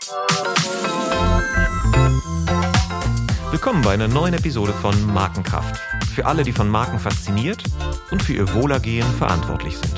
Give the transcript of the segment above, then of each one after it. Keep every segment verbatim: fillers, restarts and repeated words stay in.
Willkommen bei einer neuen Episode von Markenkraft. Für alle, die von Marken fasziniert und für ihr Wohlergehen verantwortlich sind.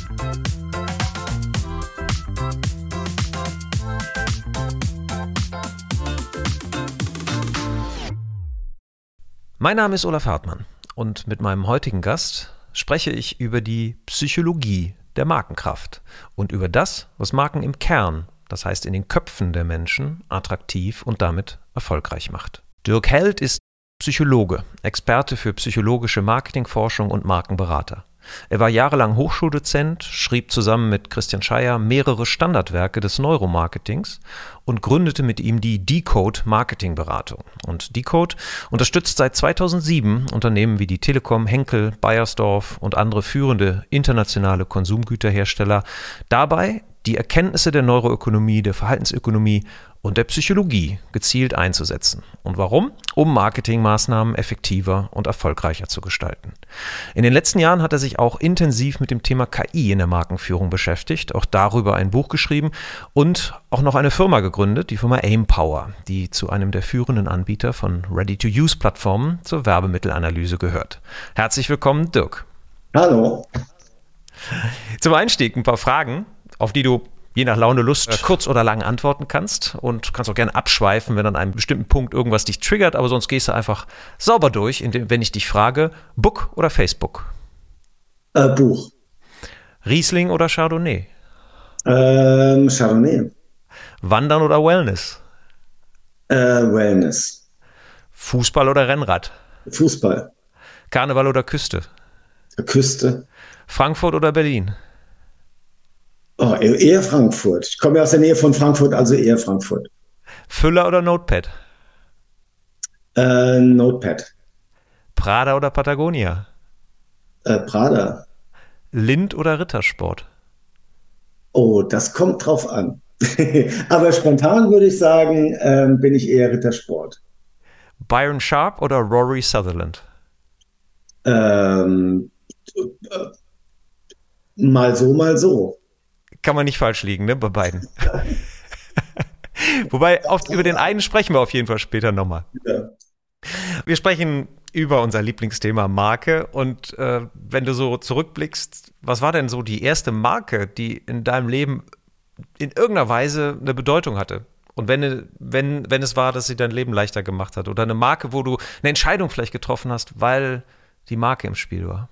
Mein Name ist Olaf Hartmann und mit meinem heutigen Gast spreche ich über die Psychologie der Markenkraft und über das, was Marken im Kern, das heißt in den Köpfen der Menschen, attraktiv und damit erfolgreich macht. Dirk Held ist Psychologe, Experte für psychologische Marketingforschung und Markenberater. Er war jahrelang Hochschuldozent, schrieb zusammen mit Christian Scheier mehrere Standardwerke des Neuromarketings und gründete mit ihm die Decode Marketingberatung. Und Decode unterstützt seit zweitausendsieben Unternehmen wie die Telekom, Henkel, Beiersdorf und andere führende internationale Konsumgüterhersteller dabei, die Erkenntnisse der Neuroökonomie, der Verhaltensökonomie und der Psychologie gezielt einzusetzen. Und warum? Um Marketingmaßnahmen effektiver und erfolgreicher zu gestalten. In den letzten Jahren hat er sich auch intensiv mit dem Thema K I in der Markenführung beschäftigt, auch darüber ein Buch geschrieben und auch noch eine Firma gegründet, die Firma Aimpower, die zu einem der führenden Anbieter von Ready-to-Use-Plattformen zur Werbemittelanalyse gehört. Herzlich willkommen, Dirk. Hallo. Zum Einstieg ein paar Fragen, auf die du je nach Laune, Lust, kurz oder lang antworten kannst und kannst auch gerne abschweifen, wenn an einem bestimmten Punkt irgendwas dich triggert, aber sonst gehst du einfach sauber durch, indem, wenn ich dich frage, Book oder Facebook? Äh, Buch. Riesling oder Chardonnay? Ähm, Chardonnay. Wandern oder Wellness? Äh, Wellness. Fußball oder Rennrad? Fußball. Karneval oder Küste? Küste. Frankfurt oder Berlin? Oh, eher Frankfurt. Ich komme ja aus der Nähe von Frankfurt, also eher Frankfurt. Füller oder Notepad? Äh, Notepad. Prada oder Patagonia? Äh, Prada. Lind oder Rittersport? Oh, das kommt drauf an. Aber spontan würde ich sagen, ähm, bin ich eher Rittersport. Byron Sharp oder Rory Sutherland? Ähm, äh, mal so, mal so. Kann man nicht falsch liegen, ne, bei beiden. Wobei, auf, über den einen sprechen wir auf jeden Fall später nochmal. Ja. Wir sprechen über unser Lieblingsthema Marke und äh, wenn du so zurückblickst, was war denn so die erste Marke, die in deinem Leben in irgendeiner Weise eine Bedeutung hatte? Und wenn, wenn, wenn es war, dass sie dein Leben leichter gemacht hat oder eine Marke, wo du eine Entscheidung vielleicht getroffen hast, weil die Marke im Spiel war?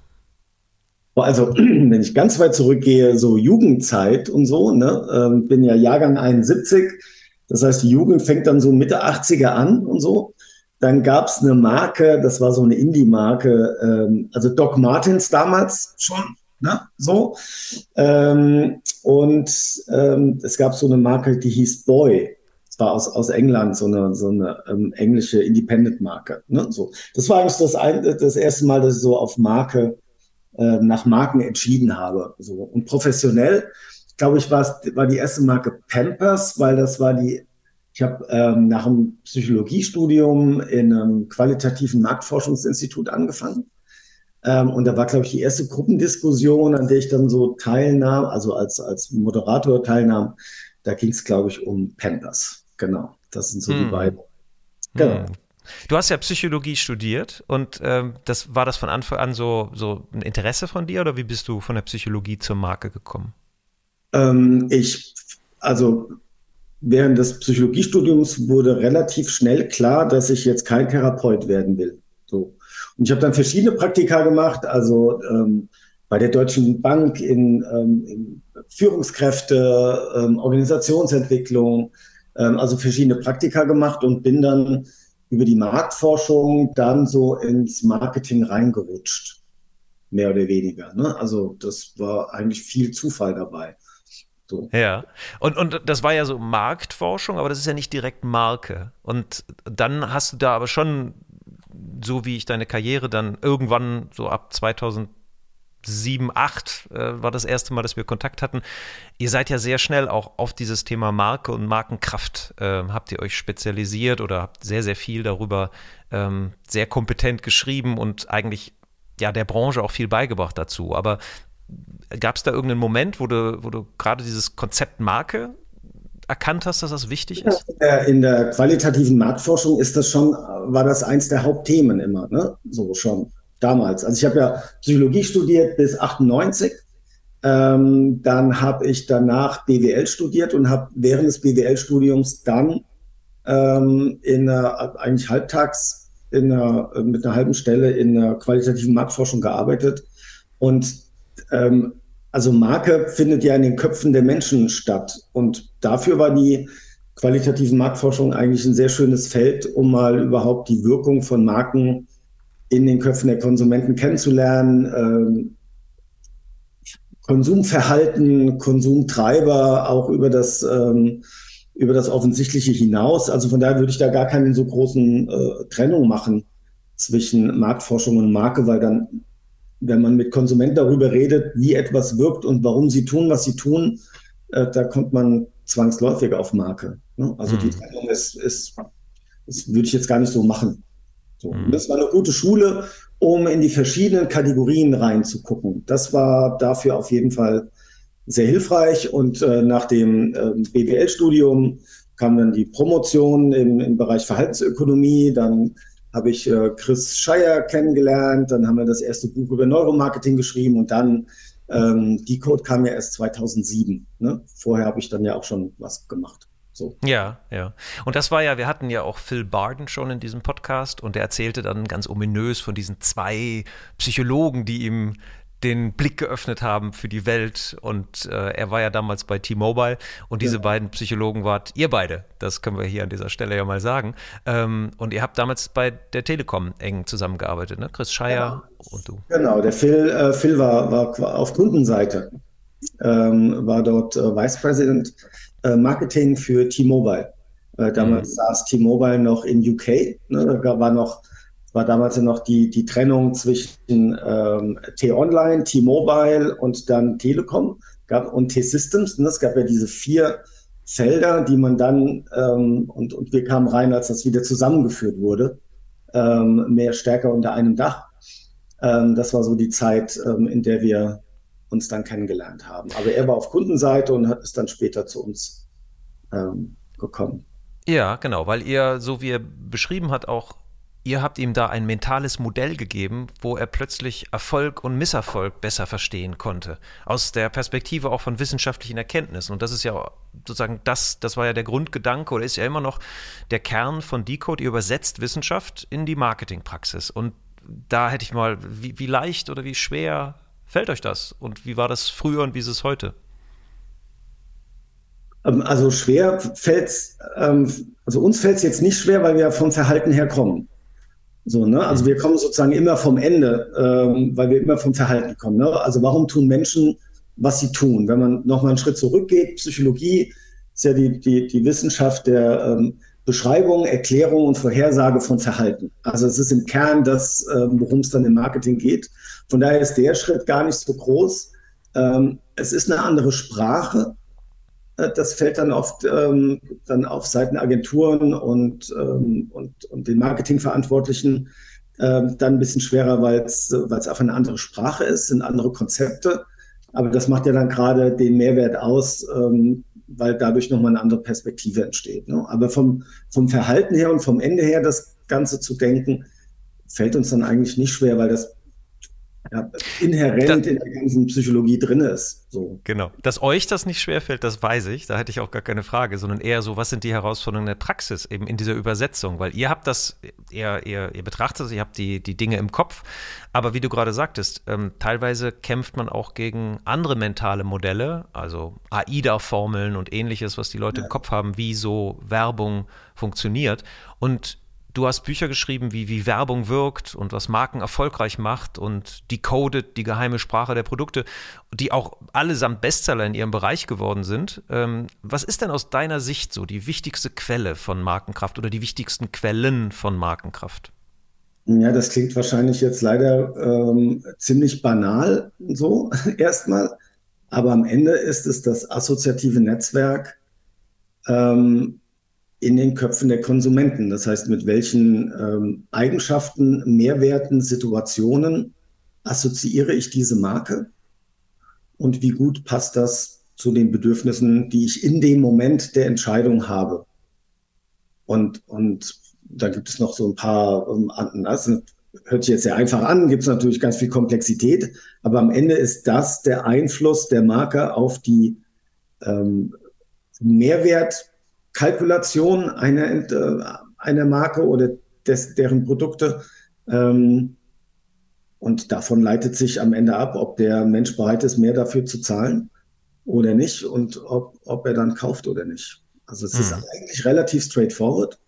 Also, wenn ich ganz weit zurückgehe, so Jugendzeit und so, ne, ähm, bin ja Jahrgang einundsiebzig, das heißt, die Jugend fängt dann so Mitte achtziger an und so. Dann gab es eine Marke, das war so eine Indie-Marke, ähm, also Doc Martens damals schon, ne, so. Ähm, und ähm, es gab so eine Marke, die hieß Boy. Das war aus, aus England, so eine, so eine ähm, englische Independent-Marke, ne, so. Das war eigentlich das, ein, das erste Mal, dass ich so auf Marke nach Marken entschieden habe. So. Und professionell, glaube ich, war die erste Marke Pampers, weil das war die, ich habe ähm, nach dem Psychologiestudium in einem qualitativen Marktforschungsinstitut angefangen. Ähm, und da war, glaube ich, die erste Gruppendiskussion, an der ich dann so teilnahm, also als, als Moderator teilnahm. Da ging es, glaube ich, um Pampers. Genau, das sind so hm. die beiden. Genau. Hm. Du hast ja Psychologie studiert und ähm, das war das von Anfang an so, so ein Interesse von dir oder wie bist du von der Psychologie zur Marke gekommen? Ähm, ich, also während des Psychologiestudiums wurde relativ schnell klar, dass ich jetzt kein Therapeut werden will. So. Und ich habe dann verschiedene Praktika gemacht, also ähm, bei der Deutschen Bank in, ähm, in Führungskräfte, ähm, Organisationsentwicklung, ähm, also verschiedene Praktika gemacht und bin dann über die Marktforschung dann so ins Marketing reingerutscht, mehr oder weniger. Ne? Also das war eigentlich viel Zufall dabei. So. Ja, und, und das war ja so Marktforschung, aber das ist ja nicht direkt Marke. Und dann hast du da aber schon, so wie ich deine Karriere dann irgendwann so ab zweitausendsieben, acht äh, war das erste Mal, dass wir Kontakt hatten. Ihr seid ja sehr schnell auch auf dieses Thema Marke und Markenkraft, äh, habt ihr euch spezialisiert oder habt sehr, sehr viel darüber ähm, sehr kompetent geschrieben und eigentlich ja der Branche auch viel beigebracht dazu. Aber gab es da irgendeinen Moment, wo du, wo du gerade dieses Konzept Marke erkannt hast, dass das wichtig Ja, ist? in der, in der qualitativen Marktforschung ist das schon, war das eins der Hauptthemen immer, ne? So schon damals. Also ich habe ja Psychologie studiert bis achtundneunzig. Ähm, dann habe ich danach B W L studiert und habe während des B W L-Studiums dann ähm, in einer, eigentlich halbtags in einer, mit einer halben Stelle in einer qualitativen Marktforschung gearbeitet. Und ähm, also Marke findet ja in den Köpfen der Menschen statt. Und dafür war die qualitative Marktforschung eigentlich ein sehr schönes Feld, um mal überhaupt die Wirkung von Marken in den Köpfen der Konsumenten kennenzulernen, ähm, Konsumverhalten, Konsumtreiber, auch über das, ähm, über das Offensichtliche hinaus. Also von daher würde ich da gar keine so großen äh, Trennung machen zwischen Marktforschung und Marke, weil dann, wenn man mit Konsumenten darüber redet, wie etwas wirkt und warum sie tun, was sie tun, äh, da kommt man zwangsläufig auf Marke. Ne? Also die Mhm. Trennung ist, ist, das würde ich jetzt gar nicht so machen. So, und Mhm. das war eine gute Schule, um in die verschiedenen Kategorien reinzugucken. Das war dafür auf jeden Fall sehr hilfreich. Und äh, nach dem äh, B W L-Studium kam dann die Promotion im, im Bereich Verhaltensökonomie. Dann habe ich äh, Chris Scheier kennengelernt. Dann haben wir das erste Buch über Neuromarketing geschrieben. Und dann ähm, Decode kam ja erst zweitausendsieben. Ne? Vorher habe ich dann ja auch schon was gemacht. So. Ja, ja. Und das war ja, wir hatten ja auch Phil Barden schon in diesem Podcast und der erzählte dann ganz ominös von diesen zwei Psychologen, die ihm den Blick geöffnet haben für die Welt und äh, er war ja damals bei T-Mobile und diese Genau. beiden Psychologen wart ihr beide, das können wir hier an dieser Stelle ja mal sagen. Ähm, und ihr habt damals bei der Telekom eng zusammengearbeitet, ne? Chris Genau. Scheier und du. Genau, der Phil, äh, Phil war, war auf Kundenseite, ähm, war dort äh, Vice President äh, Marketing für T-Mobile. Äh, Mhm. damals saß T-Mobile noch in U K. Ne? Da war noch, war damals ja noch die, die Trennung zwischen ähm, T-Online, T-Mobile und dann Telekom gab, und T-Systems. Ne? Es gab ja diese vier Felder, die man dann, ähm, und, und wir kamen rein, als das wieder zusammengeführt wurde, ähm, mehr stärker unter einem Dach. Ähm, das war so die Zeit, ähm, in der wir uns dann kennengelernt haben. Aber er war auf Kundenseite und hat, ist dann später zu uns ähm, gekommen. Ja, genau, weil ihr, so wie er beschrieben hat, auch, ihr habt ihm da ein mentales Modell gegeben, wo er plötzlich Erfolg und Misserfolg besser verstehen konnte. Aus der Perspektive auch von wissenschaftlichen Erkenntnissen. Und das ist ja sozusagen das, das war ja der Grundgedanke oder ist ja immer noch der Kern von Decode. Ihr übersetzt Wissenschaft in die Marketingpraxis. Und da hätte ich mal, wie, wie leicht oder wie schwer fällt euch das? Und wie war das früher und wie ist es heute? Ähm, also schwer fällt ähm, also uns fällt es jetzt nicht schwer, weil wir ja vom Verhalten her kommen. So, ne? Also Mhm. wir kommen sozusagen immer vom Ende, ähm, weil wir immer vom Verhalten kommen. Ne? Also warum tun Menschen, was sie tun? Wenn man nochmal einen Schritt zurückgeht, Psychologie ist ja die, die, die Wissenschaft der ähm, Beschreibung, Erklärung und Vorhersage von Verhalten. Also es ist im Kern das, ähm, worum es dann im Marketing geht. Von daher ist der Schritt gar nicht so groß. Ähm, es ist eine andere Sprache. Äh, Das fällt dann oft ähm, dann auf Seiten Agenturen und, ähm, und, und den Marketingverantwortlichen ähm, dann ein bisschen schwerer, weil es weil es einfach eine andere Sprache ist, sind andere Konzepte. Aber das macht ja dann gerade den Mehrwert aus, ähm, weil dadurch nochmal eine andere Perspektive entsteht. Ne? Aber vom, vom Verhalten her und vom Ende her das Ganze zu denken, fällt uns dann eigentlich nicht schwer, weil das ja, Das, inhärent in der ganzen Psychologie drin ist. So. Genau. Dass euch das nicht schwerfällt, das weiß ich. Da hätte ich auch gar keine Frage, sondern eher so, was sind die Herausforderungen der Praxis eben in dieser Übersetzung? Weil ihr habt das, ihr, ihr, ihr betrachtet, ihr habt die, die Dinge im Kopf. Aber wie du gerade sagtest, ähm, teilweise kämpft man auch gegen andere mentale Modelle, also AIDA-Formeln und ähnliches, was die Leute im Kopf haben, wie so Werbung funktioniert. Und du hast Bücher geschrieben, wie, wie Werbung wirkt und was Marken erfolgreich macht und Decoded, die geheime Sprache der Produkte, die auch allesamt Bestseller in ihrem Bereich geworden sind. Ähm, was ist denn aus deiner Sicht so die wichtigste Quelle von Markenkraft oder die wichtigsten Quellen von Markenkraft? Ja, das klingt wahrscheinlich jetzt leider ähm, ziemlich banal so erstmal, aber am Ende ist es das assoziative Netzwerk ähm, in den Köpfen der Konsumenten. Das heißt, mit welchen ähm, Eigenschaften, Mehrwerten, Situationen assoziiere ich diese Marke und wie gut passt das zu den Bedürfnissen, die ich in dem Moment der Entscheidung habe. Und, und da gibt es noch so ein paar, um, das hört sich jetzt sehr einfach an, gibt es natürlich ganz viel Komplexität, aber am Ende ist das der Einfluss der Marke auf die ähm, Mehrwertkalkulation einer, äh, einer Marke oder des, deren Produkte. Ähm, und davon leitet sich am Ende ab, ob der Mensch bereit ist, mehr dafür zu zahlen oder nicht und ob, ob er dann kauft oder nicht. Also es hm. ist eigentlich relativ straightforward.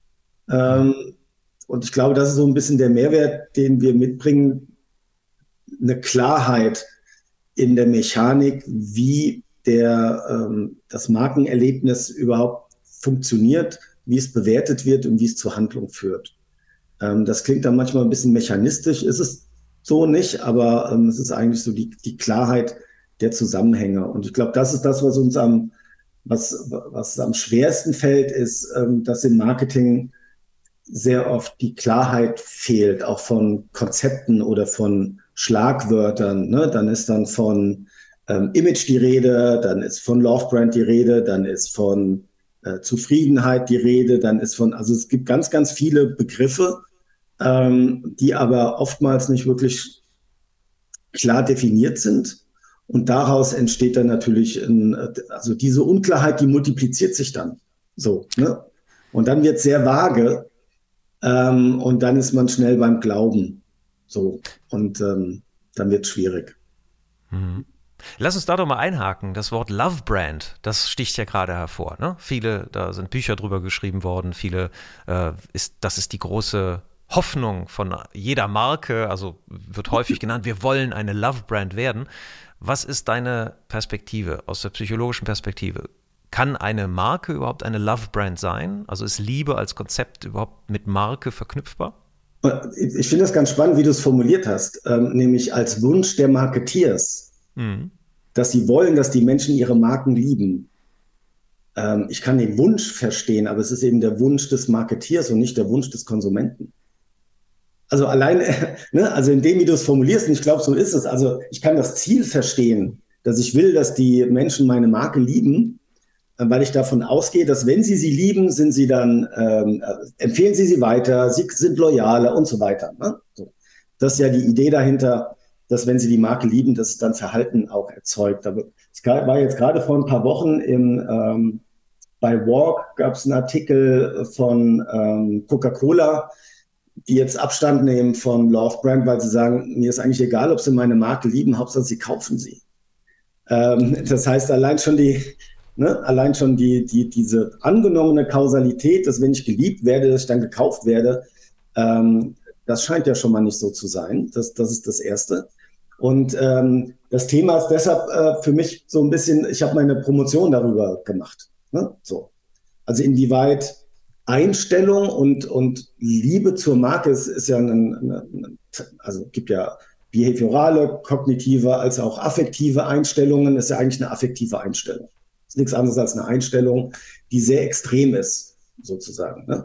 Ähm, hm. Und ich glaube, das ist so ein bisschen der Mehrwert, den wir mitbringen, eine Klarheit in der Mechanik, wie der, ähm, das Markenerlebnis überhaupt funktioniert, wie es bewertet wird und wie es zur Handlung führt. Ähm, das klingt dann manchmal ein bisschen mechanistisch, ist es so nicht, aber ähm, es ist eigentlich so die, die Klarheit der Zusammenhänge. Und ich glaube, das ist das, was uns am, was, was am schwersten fällt, ist, ähm, dass im Marketing sehr oft die Klarheit fehlt, auch von Konzepten oder von Schlagwörtern. Ne? Dann ist dann von ähm, Image die Rede, dann ist von Love Brand die Rede, dann ist von äh, Zufriedenheit die Rede, dann ist von, also es gibt ganz, ganz viele Begriffe, ähm, die aber oftmals nicht wirklich klar definiert sind. Und daraus entsteht dann natürlich, ein, also diese Unklarheit, die multipliziert sich dann so. Ne? Und dann wird es sehr vage. Ähm, und dann ist man schnell beim Glauben. So. Und ähm, dann wird es schwierig. Mhm. Lass uns da doch mal einhaken. Das Wort Love Brand, das sticht ja gerade hervor. Ne? Viele, da sind Bücher drüber geschrieben worden. Viele, äh, ist, das ist die große Hoffnung von jeder Marke. Also wird häufig genannt, wir wollen eine Love Brand werden. Was ist deine Perspektive aus der psychologischen Perspektive? Kann eine Marke überhaupt eine Love-Brand sein? Also ist Liebe als Konzept überhaupt mit Marke verknüpfbar? Ich finde das ganz spannend, wie du es formuliert hast, ähm, nämlich als Wunsch der Marketeers, mhm. dass sie wollen, dass die Menschen ihre Marken lieben. Ähm, ich kann den Wunsch verstehen, aber es ist eben der Wunsch des Marketeers und nicht der Wunsch des Konsumenten. Also allein, ne, also in dem, wie du es formulierst, und ich glaube, so ist es. Also ich kann das Ziel verstehen, dass ich will, dass die Menschen meine Marke lieben, weil ich davon ausgehe, dass wenn sie sie lieben, sind sie dann, ähm, empfehlen sie sie weiter, sie sind loyaler und so weiter. Ne? So. Das ist ja die Idee dahinter, dass wenn sie die Marke lieben, dass es dann Verhalten auch erzeugt. Aber es war jetzt gerade vor ein paar Wochen im, ähm, bei Walk gab es einen Artikel von ähm, Coca-Cola, die jetzt Abstand nehmen von Love Brand, weil sie sagen, mir ist eigentlich egal, ob sie meine Marke lieben, Hauptsache sie kaufen sie. Ähm, das heißt, allein schon die Ne, allein schon die, die, diese angenommene Kausalität, dass wenn ich geliebt werde, dass ich dann gekauft werde, ähm, das scheint ja schon mal nicht so zu sein. Das, das ist das Erste. Und ähm, das Thema ist deshalb äh, für mich so ein bisschen, ich habe meine Promotion darüber gemacht. Ne? So. Also inwieweit Einstellung und, und Liebe zur Marke ist, ist ja ein, ein, also gibt ja behaviorale, kognitive als auch affektive Einstellungen, ist ja eigentlich eine affektive Einstellung. Ist nichts anderes als eine Einstellung, die sehr extrem ist, sozusagen. Ne?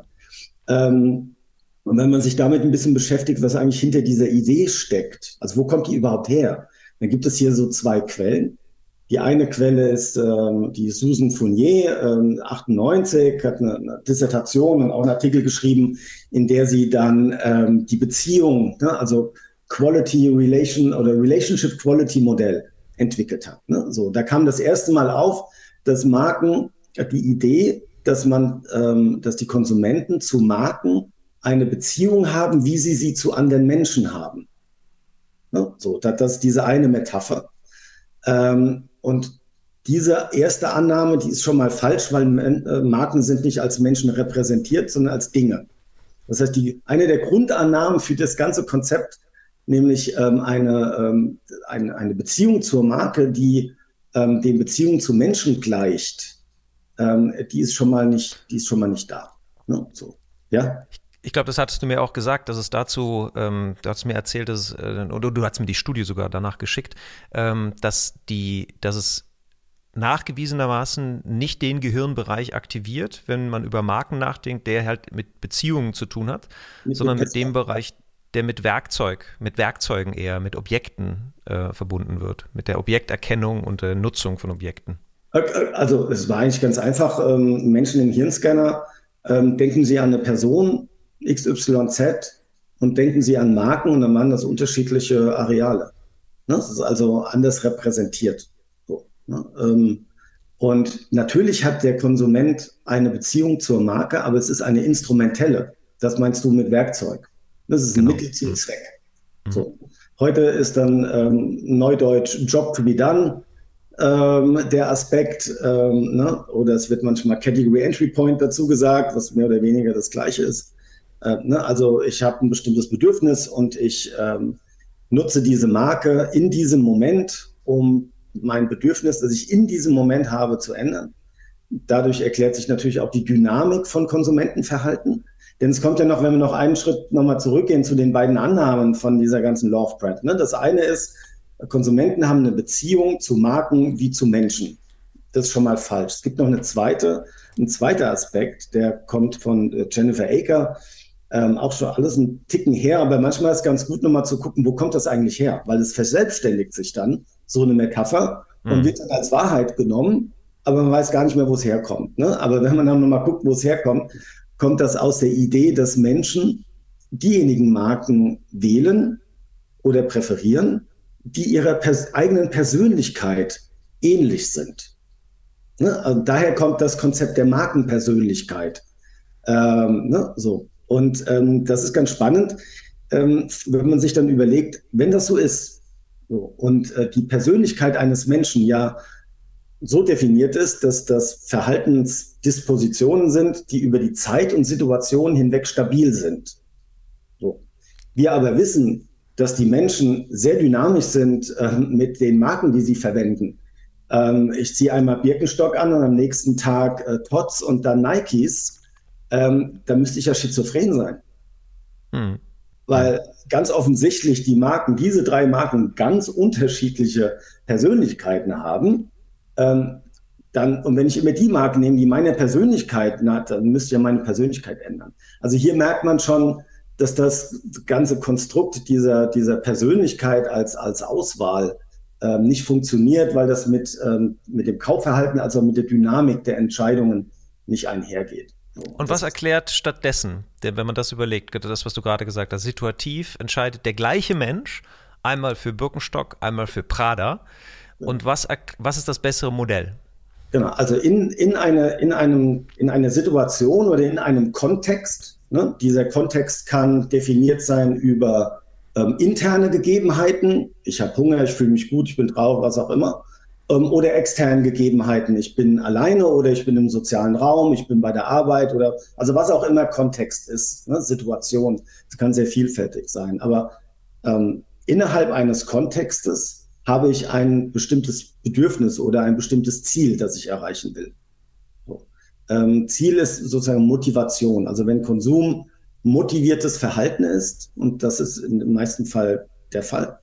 Ähm, und wenn man sich damit ein bisschen beschäftigt, was eigentlich hinter dieser Idee steckt, also wo kommt die überhaupt her, dann gibt es hier so zwei Quellen. Die eine Quelle ist ähm, die Susan Fournier, ähm, achtundneunzig, hat eine, eine Dissertation und auch einen Artikel geschrieben, in der sie dann ähm, die Beziehung, ne, also Quality Relation oder Relationship Quality Modell entwickelt hat. Ne? So, da kam das erste Mal auf, dass Marken, die Idee, dass man, ähm, dass die Konsumenten zu Marken eine Beziehung haben, wie sie sie zu anderen Menschen haben. Ne? So, das, das ist diese eine Metapher. Ähm, und diese erste Annahme, die ist schon mal falsch, weil äh, Marken sind nicht als Menschen repräsentiert, sondern als Dinge. Das heißt, die, eine der Grundannahmen für das ganze Konzept, nämlich ähm, eine, ähm, eine, eine Beziehung zur Marke, die ähm, den Beziehungen zu Menschen gleicht, ähm, die ist schon mal nicht, die ist schon mal nicht da. Ne? So, ja. Ich glaube, das hattest du mir auch gesagt, dass es dazu, ähm, du hast mir erzählt, dass es, äh, oder du hast mir die Studie sogar danach geschickt, ähm, dass die, dass es nachgewiesenermaßen nicht den Gehirnbereich aktiviert, wenn man über Marken nachdenkt, der halt mit Beziehungen zu tun hat, mit sondern mit dem Bereich, der mit Werkzeug, mit Werkzeugen eher, mit Objekten äh, verbunden wird, mit der Objekterkennung und der Nutzung von Objekten? Also es war eigentlich ganz einfach. Ähm, Menschen im Hirnscanner, ähm, denken Sie an eine Person X Y Z und denken Sie an Marken und dann waren das unterschiedliche Areale. Ne? Das ist also anders repräsentiert. So, ne? ähm, und natürlich hat der Konsument eine Beziehung zur Marke, aber es ist eine instrumentelle. Das meinst du mit Werkzeug. Das ist ein Genau. Mittel zum Zweck. Mhm. So. Heute ist dann ähm, Neudeutsch Job to be done. Ähm, der Aspekt, ähm, ne? Oder es wird manchmal Category Entry Point dazu gesagt, was mehr oder weniger das Gleiche ist. Äh, ne? Also ich habe ein bestimmtes Bedürfnis und ich ähm, nutze diese Marke in diesem Moment, um mein Bedürfnis, das ich in diesem Moment habe, zu ändern. Dadurch erklärt sich natürlich auch die Dynamik von Konsumentenverhalten. Denn es kommt ja noch, wenn wir noch einen Schritt nochmal zurückgehen zu den beiden Annahmen von dieser ganzen Law of Brand. Ne? Das eine ist, Konsumenten haben eine Beziehung zu Marken wie zu Menschen. Das ist schon mal falsch. Es gibt noch eine zweite, ein zweiter Aspekt, der kommt von Jennifer Aker, ähm, auch schon alles ein Ticken her, aber manchmal ist es ganz gut, nochmal zu gucken, wo kommt das eigentlich her? Weil es verselbstständigt sich dann, so eine Metapher, und Mhm. wird dann als Wahrheit genommen, aber man weiß gar nicht mehr, wo es herkommt. Ne? Aber wenn man dann nochmal guckt, wo es herkommt, kommt das aus der Idee, dass Menschen diejenigen Marken wählen oder präferieren, die ihrer pers- eigenen Persönlichkeit ähnlich sind. Ne? Also daher kommt das Konzept der Markenpersönlichkeit. Ähm, ne? So. Und ähm, das ist ganz spannend, ähm, wenn man sich dann überlegt, wenn das so ist, so, und äh, die Persönlichkeit eines Menschen ja so definiert ist, dass das Verhaltensdispositionen sind, die über die Zeit und Situation hinweg stabil sind. So. Wir aber wissen, dass die Menschen sehr dynamisch sind äh, mit den Marken, die sie verwenden. Ähm, ich ziehe einmal Birkenstock an und am nächsten Tag äh, Tots und dann Nikes. Ähm, da müsste ich ja schizophren sein. Mhm. Weil ganz offensichtlich die Marken, diese drei Marken, ganz unterschiedliche Persönlichkeiten haben. Ähm, dann, und wenn ich immer die Marken nehme, die meine Persönlichkeit hat, dann müsste ja meine Persönlichkeit ändern. Also hier merkt man schon, dass das ganze Konstrukt dieser, dieser Persönlichkeit als, als Auswahl ähm, nicht funktioniert, weil das mit, ähm, mit dem Kaufverhalten, also mit der Dynamik der Entscheidungen nicht einhergeht. So, Und was erklärt stattdessen, denn wenn man das überlegt, das, was du gerade gesagt hast, situativ entscheidet der gleiche Mensch, einmal für Birkenstock, einmal für Prada. Und was, was ist das bessere Modell? Genau, also in, in, eine, in, einem, in einer Situation oder in einem Kontext, ne, dieser Kontext kann definiert sein über ähm, interne Gegebenheiten, ich habe Hunger, ich fühle mich gut, ich bin drauf, was auch immer, ähm, oder externe Gegebenheiten, ich bin alleine oder ich bin im sozialen Raum, ich bin bei der Arbeit oder, also was auch immer Kontext ist, ne, Situation, das kann sehr vielfältig sein, aber ähm, innerhalb eines Kontextes habe ich ein bestimmtes Bedürfnis oder ein bestimmtes Ziel, das ich erreichen will. So. Ähm, Ziel ist sozusagen Motivation. Also wenn Konsum motiviertes Verhalten ist, und das ist im meisten Fall der Fall,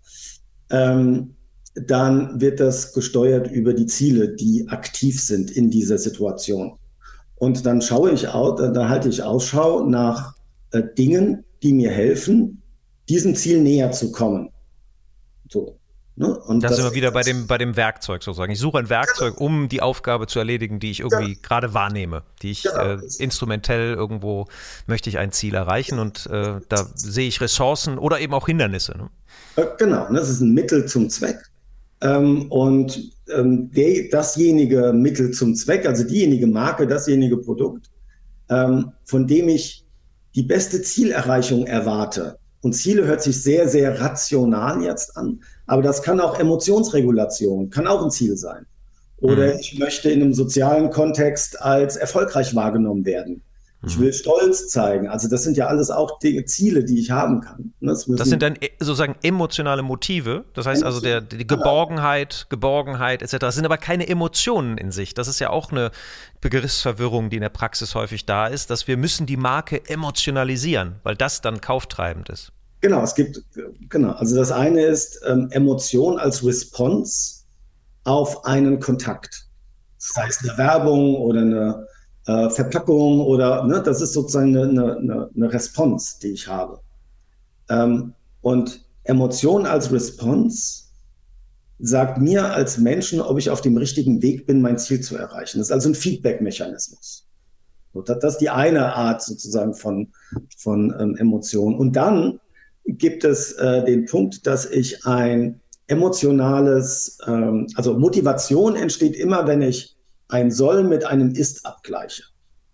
ähm, dann wird das gesteuert über die Ziele, die aktiv sind in dieser Situation. Und dann schaue ich auch, da halte ich Ausschau nach äh, Dingen, die mir helfen, diesem Ziel näher zu kommen. So. Ne? Und das das sind wir wieder bei dem, bei dem Werkzeug sozusagen. Ich suche ein Werkzeug, um die Aufgabe zu erledigen, die ich irgendwie ja. gerade wahrnehme, die ich genau. äh, instrumentell irgendwo möchte ich ein Ziel erreichen und äh, da sehe ich Ressourcen oder eben auch Hindernisse. Ne? Genau, das ist ein Mittel zum Zweck. Ähm, und ähm, der, dasjenige Mittel zum Zweck, also diejenige Marke, dasjenige Produkt, ähm, von dem ich die beste Zielerreichung erwarte. Und Ziele hört sich sehr, sehr rational jetzt an, aber das kann auch Emotionsregulation, kann auch ein Ziel sein. Oder mhm. ich möchte in einem sozialen Kontext als erfolgreich wahrgenommen werden. Mhm. Ich will Stolz zeigen. Also das sind ja alles auch die Ziele, die ich haben kann. Das, das sind dann sozusagen emotionale Motive. Das heißt also der, die Geborgenheit, Geborgenheit et cetera. Das sind aber keine Emotionen in sich. Das ist ja auch eine Begriffsverwirrung, die in der Praxis häufig da ist, dass wir müssen die Marke emotionalisieren, weil das dann kauftreibend ist. Genau, es gibt, genau, also das eine ist ähm, Emotion als Response auf einen Kontakt. Das heißt eine Werbung oder eine äh, Verpackung oder, ne, das ist sozusagen eine, eine, eine Response, die ich habe. Ähm, und Emotion als Response sagt mir als Menschen, ob ich auf dem richtigen Weg bin, mein Ziel zu erreichen. Das ist also ein Feedback-Mechanismus. So, das, das ist die eine Art sozusagen von, von ähm, Emotionen. Und dann gibt es äh, den Punkt, dass ich ein emotionales, ähm, also Motivation entsteht immer, wenn ich ein Soll mit einem Ist abgleiche.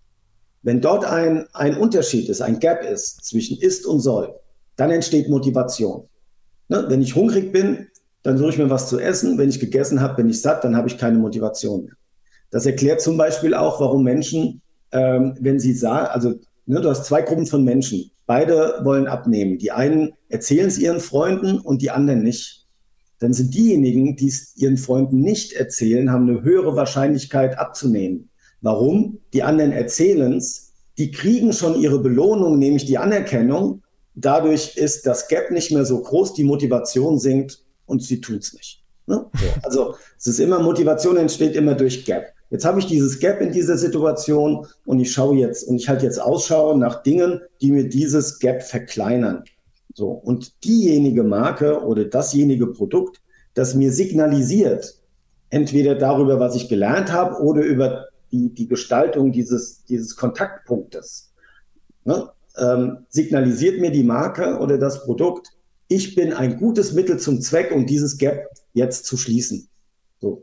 Wenn dort ein, ein Unterschied ist, ein Gap ist zwischen Ist und Soll, dann entsteht Motivation. Ne? Wenn ich hungrig bin, dann suche ich mir was zu essen. Wenn ich gegessen habe, bin ich satt, dann habe ich keine Motivation mehr. Das erklärt zum Beispiel auch, warum Menschen, ähm, wenn sie sagen, also ne, du hast zwei Gruppen von Menschen, beide wollen abnehmen. Die einen erzählen es ihren Freunden und die anderen nicht. Dann sind diejenigen, die es ihren Freunden nicht erzählen, haben eine höhere Wahrscheinlichkeit abzunehmen. Warum? Die anderen erzählen es, die kriegen schon ihre Belohnung, nämlich die Anerkennung. Dadurch ist das Gap nicht mehr so groß, die Motivation sinkt und sie tut es nicht. Ne? So, also es ist immer, Motivation entsteht immer durch Gap. Jetzt habe ich dieses Gap in dieser Situation und ich schaue jetzt und ich halte jetzt Ausschau nach Dingen, die mir dieses Gap verkleinern. So, und diejenige Marke oder dasjenige Produkt, das mir signalisiert, entweder darüber, was ich gelernt habe oder über die, die Gestaltung dieses, dieses Kontaktpunktes, ne, ähm, signalisiert mir die Marke oder das Produkt, ich bin ein gutes Mittel zum Zweck, um dieses Gap jetzt zu schließen. So.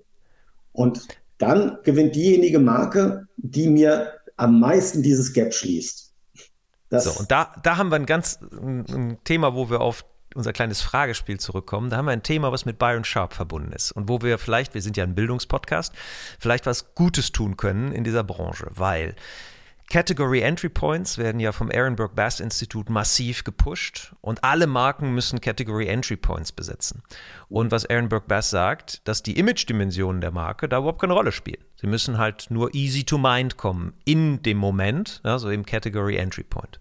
Und dann gewinnt diejenige Marke, die mir am meisten dieses Gap schließt. Das so, und da, da haben wir ein ganz ein, ein Thema, wo wir auf unser kleines Fragespiel zurückkommen. Da haben wir ein Thema, was mit Byron Sharp verbunden ist und wo wir vielleicht, wir sind ja ein Bildungspodcast, vielleicht was Gutes tun können in dieser Branche, weil Category Entry Points werden ja vom Ehrenberg Bass Institut massiv gepusht und alle Marken müssen Category Entry Points besetzen. Und was Ehrenberg Bass sagt, dass die Image-Dimensionen der Marke da überhaupt keine Rolle spielen. Sie müssen halt nur easy to mind kommen in dem Moment, also im Category Entry Point.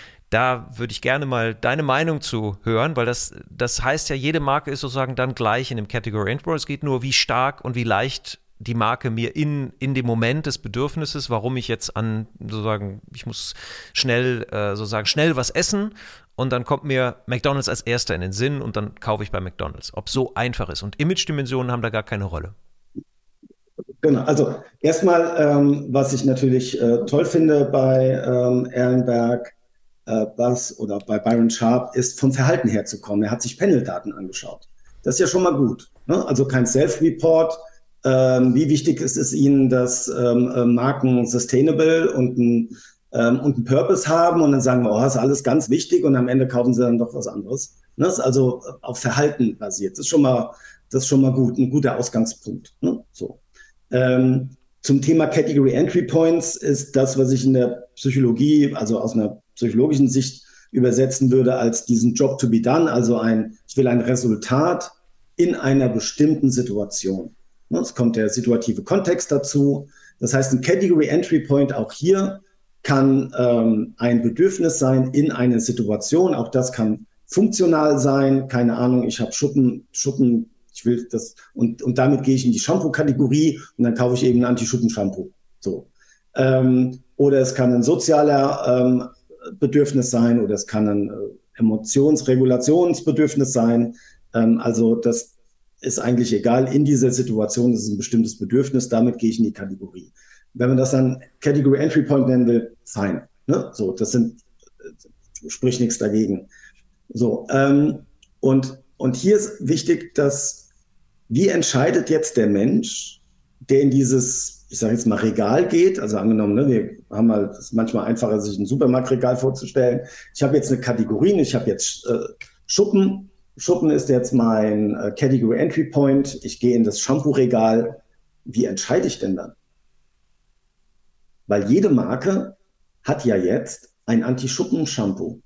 Da würde ich gerne mal deine Meinung zu hören, weil das, das heißt ja, jede Marke ist sozusagen dann gleich in dem Category Entry Point. Es geht nur, wie stark und wie leicht die Marke mir in, in dem Moment des Bedürfnisses, warum ich jetzt an, sozusagen, ich muss schnell, äh, sozusagen, schnell was essen und dann kommt mir McDonald's als erster in den Sinn und dann kaufe ich bei McDonald's. Ob so einfach ist. Und Image-Dimensionen haben da gar keine Rolle. Genau, also erstmal, ähm, was ich natürlich äh, toll finde bei ähm, Ehrenberg äh, Bass oder bei Byron Sharp, ist vom Verhalten her zu kommen. Er hat sich Panel-Daten angeschaut. Das ist ja schon mal gut. Ne? Also kein Self-Report. Ähm, wie wichtig ist es Ihnen, dass ähm, Marken sustainable und ein, ähm, und einen Purpose haben und dann sagen wir, oh, das ist alles ganz wichtig und am Ende kaufen sie dann doch was anderes. Ne? Das ist also auf Verhalten basiert. Das ist schon mal, das ist schon mal gut, ein guter Ausgangspunkt. Ne? So. Ähm, zum Thema Category Entry Points ist das, was ich in der Psychologie, also aus einer psychologischen Sicht übersetzen würde, als diesen Job to be done, also ein, ich will ein Resultat in einer bestimmten Situation. Es kommt der situative Kontext dazu. Das heißt, ein Category Entry Point auch hier kann ähm, ein Bedürfnis sein in einer Situation. Auch das kann funktional sein. Keine Ahnung, ich habe Schuppen, Schuppen, ich will das und, und damit gehe ich in die Shampoo-Kategorie und dann kaufe ich eben ein Anti-Schuppen-Shampoo. So. Ähm, oder es kann ein sozialer ähm, Bedürfnis sein oder es kann ein äh, Emotionsregulationsbedürfnis sein. Ähm, also das ist eigentlich egal. In dieser Situation ist es ein bestimmtes Bedürfnis. Damit gehe ich in die Kategorie. Wenn man das dann Category Entry Point nennen will, fein. Ne? So, das sind, spricht nichts dagegen. So, ähm, und, und hier ist wichtig, dass, wie entscheidet jetzt der Mensch, der in dieses, ich sage jetzt mal, Regal geht, also angenommen, ne, wir haben halt, es ist manchmal einfacher, sich ein Supermarktregal vorzustellen. Ich habe jetzt eine Kategorie, ich habe jetzt äh, Schuppen. Schuppen ist jetzt mein äh, Category Entry Point. Ich gehe in das Shampoo-Regal. Wie entscheide ich denn dann? Weil jede Marke hat ja jetzt ein Anti-Schuppen-Shampoo.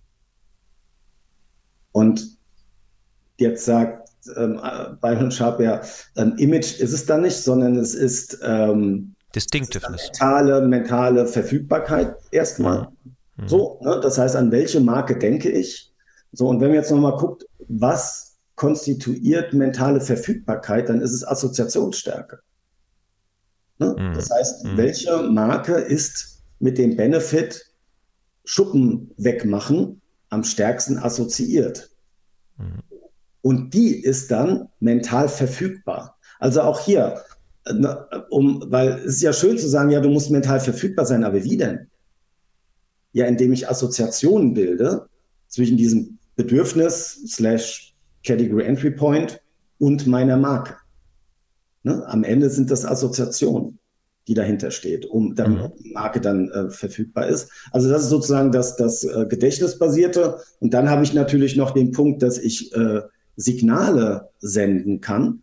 Und jetzt sagt ähm, Byron Sharp ja, ähm, Image ist es dann nicht, sondern es ist, ähm, Distinctiveness. Es ist mentale, mentale Verfügbarkeit erstmal. Mhm. So, ne? Das heißt, an welche Marke denke ich? So, und wenn man jetzt nochmal guckt, was konstituiert mentale Verfügbarkeit, dann ist es Assoziationsstärke. Ne? Mm. Das heißt, mm. welche Marke ist mit dem Benefit Schuppen wegmachen am stärksten assoziiert. Mhm. Und die ist dann mental verfügbar. Also auch hier, um, weil es ist ja schön zu sagen, ja, du musst mental verfügbar sein, aber wie denn? Ja, indem ich Assoziationen bilde zwischen diesem Bedürfnis slash Category Entry Point und meiner Marke. Ne? Am Ende sind das Assoziationen, die dahinter steht, um dann Mhm. die Marke dann äh, verfügbar ist. Also das ist sozusagen das, das äh, Gedächtnisbasierte. Und dann habe ich natürlich noch den Punkt, dass ich äh, Signale senden kann,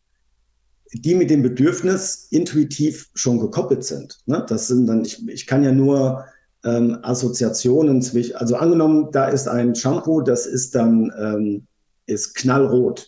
die mit dem Bedürfnis intuitiv schon gekoppelt sind. Ne? Das sind dann, ich, ich kann ja nur ähm, Assoziationen zwischen, also angenommen, da ist ein Shampoo, das ist dann ähm, ist knallrot.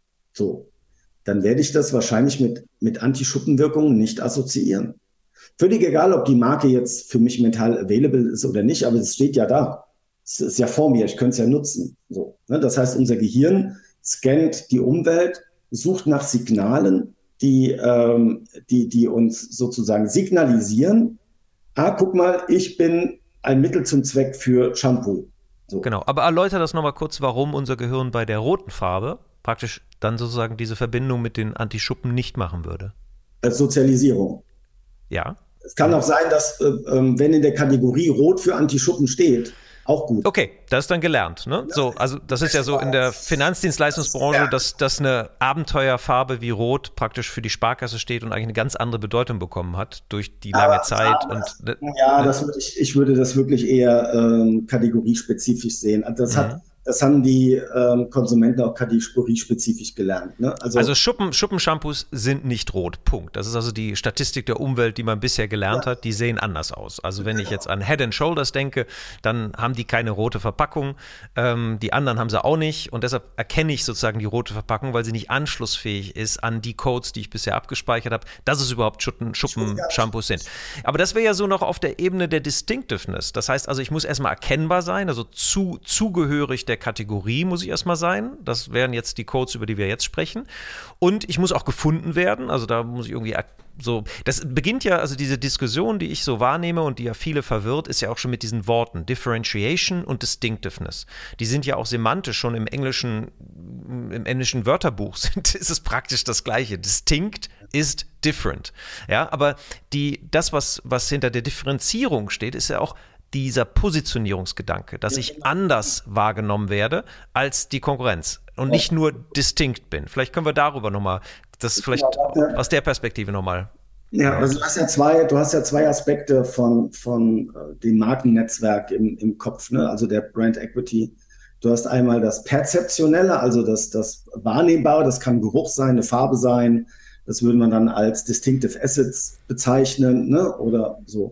So, dann werde ich das wahrscheinlich mit, mit Anti-Schuppenwirkungen nicht assoziieren. Völlig egal, ob die Marke jetzt für mich mental available ist oder nicht, aber es steht ja da. Es ist ja vor mir, ich könnte es ja nutzen. So, ne? Das heißt, unser Gehirn scannt die Umwelt, sucht nach Signalen, die, ähm, die, die uns sozusagen signalisieren, ah, guck mal, ich bin ein Mittel zum Zweck für Shampoo. So. Genau, aber erläutere das nochmal kurz, warum unser Gehirn bei der roten Farbe praktisch dann sozusagen diese Verbindung mit den Antischuppen nicht machen würde. Als Sozialisierung. Ja. Es kann auch sein, dass, äh, wenn in der Kategorie Rot für Antischuppen steht, auch gut. Okay, das ist dann gelernt. Ne? So, also das ist ja so in der Finanzdienstleistungsbranche, dass, dass eine Abenteuerfarbe wie Rot praktisch für die Sparkasse steht und eigentlich eine ganz andere Bedeutung bekommen hat durch die lange Aber, Zeit. aber, Und, ja, ne? das würde ich, ich würde das wirklich eher ähm, kategoriespezifisch sehen. Das, Mhm. hat, das haben die ähm, Konsumenten auch kategoriespezifisch gelernt. Ne? Also, also Schuppen, Schuppenshampoos sind nicht rot, Punkt. Das ist also die Statistik der Umwelt, die man bisher gelernt ja. hat, die sehen anders aus. Also wenn ich jetzt an Head and Shoulders denke, dann haben die keine rote Verpackung, ähm, die anderen haben sie auch nicht und deshalb erkenne ich sozusagen die rote Verpackung, weil sie nicht anschlussfähig ist an die Codes, die ich bisher abgespeichert habe, dass es überhaupt Schuppen, Schuppenshampoos sind. Aber das wäre ja so noch auf der Ebene der Distinctiveness. Das heißt also, ich muss erstmal erkennbar sein, also zu, zugehörig der Kategorie muss ich erstmal sein. Das wären jetzt die Codes, über die wir jetzt sprechen. Und ich muss auch gefunden werden. Also da muss ich irgendwie so, das beginnt ja, also diese Diskussion, die ich so wahrnehme und die ja viele verwirrt, ist ja auch schon mit diesen Worten Differentiation und Distinctiveness. Die sind ja auch semantisch schon im englischen, im englischen Wörterbuch sind, ist es praktisch das Gleiche. Distinct ist different. Ja, aber die, das, was, was hinter der Differenzierung steht, ist ja auch dieser Positionierungsgedanke, dass ich anders wahrgenommen werde als die Konkurrenz und nicht nur distinct bin. Vielleicht können wir darüber nochmal, das vielleicht aus der Perspektive nochmal. Ja, also du hast ja zwei, du hast ja zwei Aspekte von, von dem Markennetzwerk im, im Kopf, ne? Also der Brand Equity. Du hast einmal das Perzeptionelle, also das, das Wahrnehmbare, das kann Geruch sein, eine Farbe sein, das würde man dann als Distinctive Assets bezeichnen, ne? Oder so.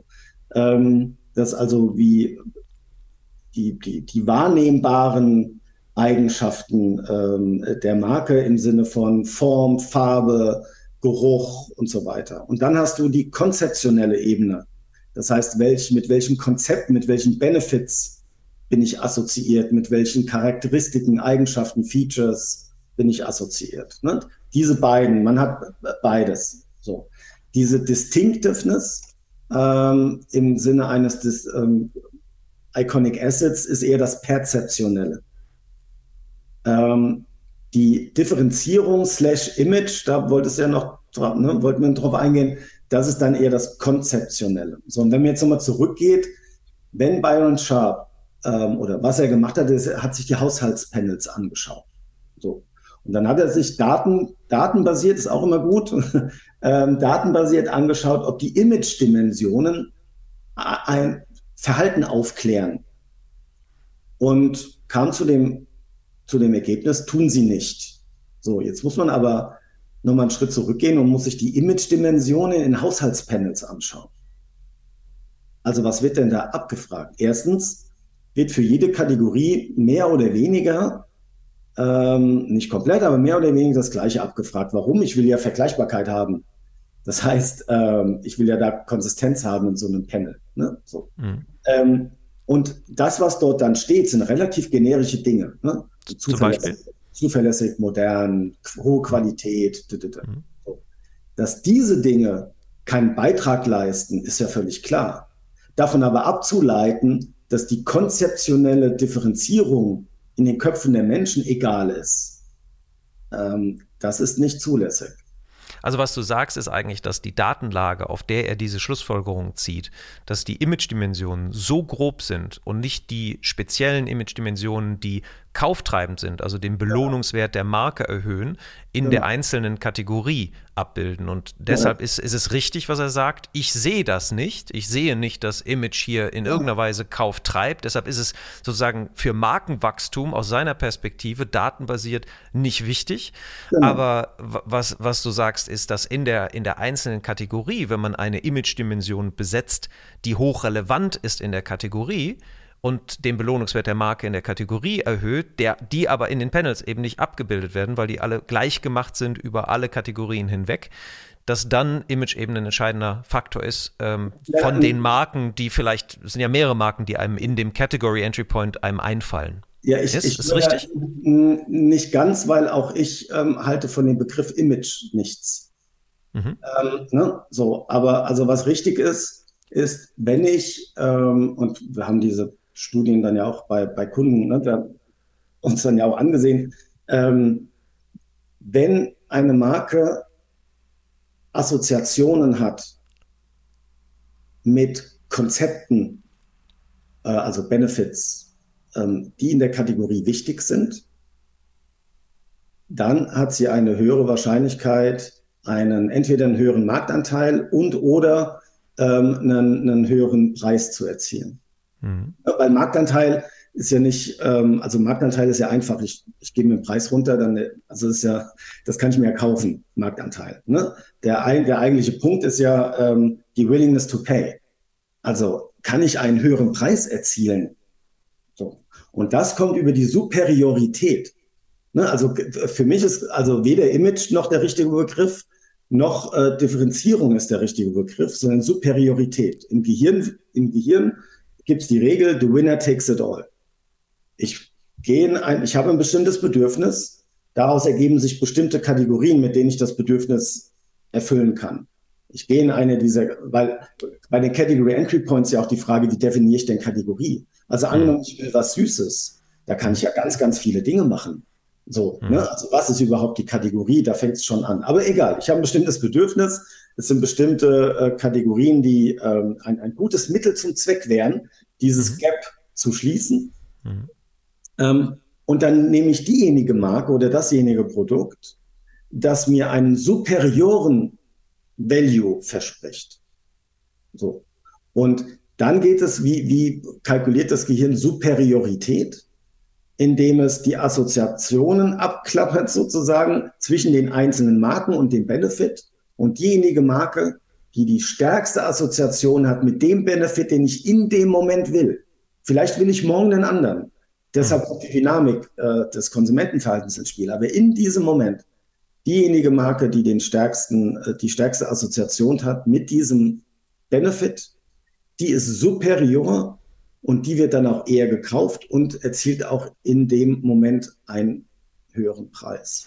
Ähm, Das also wie die, die, die wahrnehmbaren Eigenschaften ähm, der Marke im Sinne von Form, Farbe, Geruch und so weiter. Und dann hast du die konzeptionelle Ebene. Das heißt, welch, mit welchem Konzept, mit welchen Benefits bin ich assoziiert, mit welchen Charakteristiken, Eigenschaften, Features bin ich assoziiert. Ne? Diese beiden, man hat beides. So. Diese Distinctiveness Ähm, im Sinne eines des ähm, Iconic Assets ist eher das Perzeptionelle. Ähm, die Differenzierung slash Image, da wolltest du ja noch ne, wollten wir drauf eingehen, das ist dann eher das Konzeptionelle. So, und wenn man jetzt nochmal zurückgeht, wenn Byron Sharp ähm, oder was er gemacht hat, ist, er hat sich die Haushaltspanels angeschaut. So. Und dann hat er sich Daten, datenbasiert, ist auch immer gut, ähm, datenbasiert angeschaut, ob die Image-Dimensionen ein Verhalten aufklären. Und kam zu dem, zu dem Ergebnis, tun sie nicht. So, jetzt muss man aber nochmal einen Schritt zurückgehen und muss sich die Image-Dimensionen in Haushaltspanels anschauen. Also was wird denn da abgefragt? Erstens wird für jede Kategorie mehr oder weniger Ähm, nicht komplett, aber mehr oder weniger das Gleiche abgefragt. Warum? Ich will ja Vergleichbarkeit haben. Das heißt, ähm, ich will ja da Konsistenz haben in so einem Panel. Ne? So. Mhm. Ähm, und das, was dort dann steht, sind relativ generische Dinge. Ne? Zuverlässig, zuverlässig, modern, hohe Qualität. Mhm. So. Dass diese Dinge keinen Beitrag leisten, ist ja völlig klar. Davon aber abzuleiten, dass die konzeptionelle Differenzierung in den Köpfen der Menschen egal ist. Ähm, das ist nicht zulässig. Also was du sagst, ist eigentlich, dass die Datenlage, auf der er diese Schlussfolgerung zieht, dass die Image-Dimensionen so grob sind und nicht die speziellen Image-Dimensionen, die kauftreibend sind, also den Belohnungswert der Marke erhöhen, in Ja. der einzelnen Kategorie abbilden. Und deshalb Ja. ist, ist es richtig, was er sagt. Ich sehe das nicht. Ich sehe nicht, dass Image hier in irgendeiner Weise Kauf treibt. Deshalb ist es sozusagen für Markenwachstum aus seiner Perspektive datenbasiert nicht wichtig. Genau. Aber was, was du sagst, ist, dass in der, in der einzelnen Kategorie, wenn man eine Image-Dimension besetzt, die hochrelevant ist in der Kategorie, und den Belohnungswert der Marke in der Kategorie erhöht, der, die aber in den Panels eben nicht abgebildet werden, weil die alle gleich gemacht sind über alle Kategorien hinweg, dass dann Image eben ein entscheidender Faktor ist ähm, Ja, von den Marken, die vielleicht, es sind ja mehrere Marken, die einem in dem Category Entry Point einem einfallen. Ja, ich, ist ich ist richtig? n- nicht ganz, weil auch ich ähm, halte von dem Begriff Image nichts. Mhm. Ähm, ne? So, aber also was richtig ist, ist, wenn ich, ähm, und wir haben diese Studien dann ja auch bei, bei Kunden, ne, wir haben uns dann ja auch angesehen, ähm, wenn eine Marke Assoziationen hat mit Konzepten, äh, also Benefits, ähm, die in der Kategorie wichtig sind, dann hat sie eine höhere Wahrscheinlichkeit, einen entweder einen höheren Marktanteil und oder ähm, einen, einen höheren Preis zu erzielen. Mhm. Weil Marktanteil ist ja nicht, ähm, also Marktanteil ist ja einfach, ich, ich gebe mir den Preis runter, dann, also das ist ja, das kann ich mir ja kaufen, Marktanteil. Ne? Der, ein, der eigentliche Punkt ist ja ähm, die Willingness to pay. Also kann ich einen höheren Preis erzielen? So. Und das kommt über die Superiorität. Ne? Also für mich ist also weder Image noch der richtige Begriff, noch äh, Differenzierung ist der richtige Begriff, sondern Superiorität. Im Gehirn, im Gehirn gibt es die Regel, the winner takes it all. Ich gehe in ein, ich habe ein bestimmtes Bedürfnis, daraus ergeben sich bestimmte Kategorien, mit denen ich das Bedürfnis erfüllen kann. Ich gehe in eine dieser, weil bei den Category Entry Points ja auch die Frage, wie definiere ich denn Kategorie? Also angenommen, ich will was Süßes, da kann ich ja ganz, ganz viele Dinge machen. So, Mhm. ne? Also was ist überhaupt die Kategorie? Da fängt es schon an. Aber egal, ich habe ein bestimmtes Bedürfnis. Es sind bestimmte äh, Kategorien, die ähm, ein, ein gutes Mittel zum Zweck wären, dieses Mhm. Gap zu schließen. Mhm. Ähm, und dann nehme ich diejenige Marke oder dasjenige Produkt, das mir einen superioren Value verspricht. So. Und dann geht es, wie, wie kalkuliert das Gehirn Superiorität? Indem es die Assoziationen abklappert sozusagen zwischen den einzelnen Marken und dem Benefit. Und diejenige Marke, die die stärkste Assoziation hat mit dem Benefit, den ich in dem Moment will. Vielleicht will ich morgen einen anderen. Deshalb kommt die Dynamik äh, des Konsumentenverhaltens ins Spiel. Aber in diesem Moment, diejenige Marke, die den stärksten, äh, die stärkste Assoziation hat mit diesem Benefit, die ist superior und die wird dann auch eher gekauft und erzielt auch in dem Moment einen höheren Preis.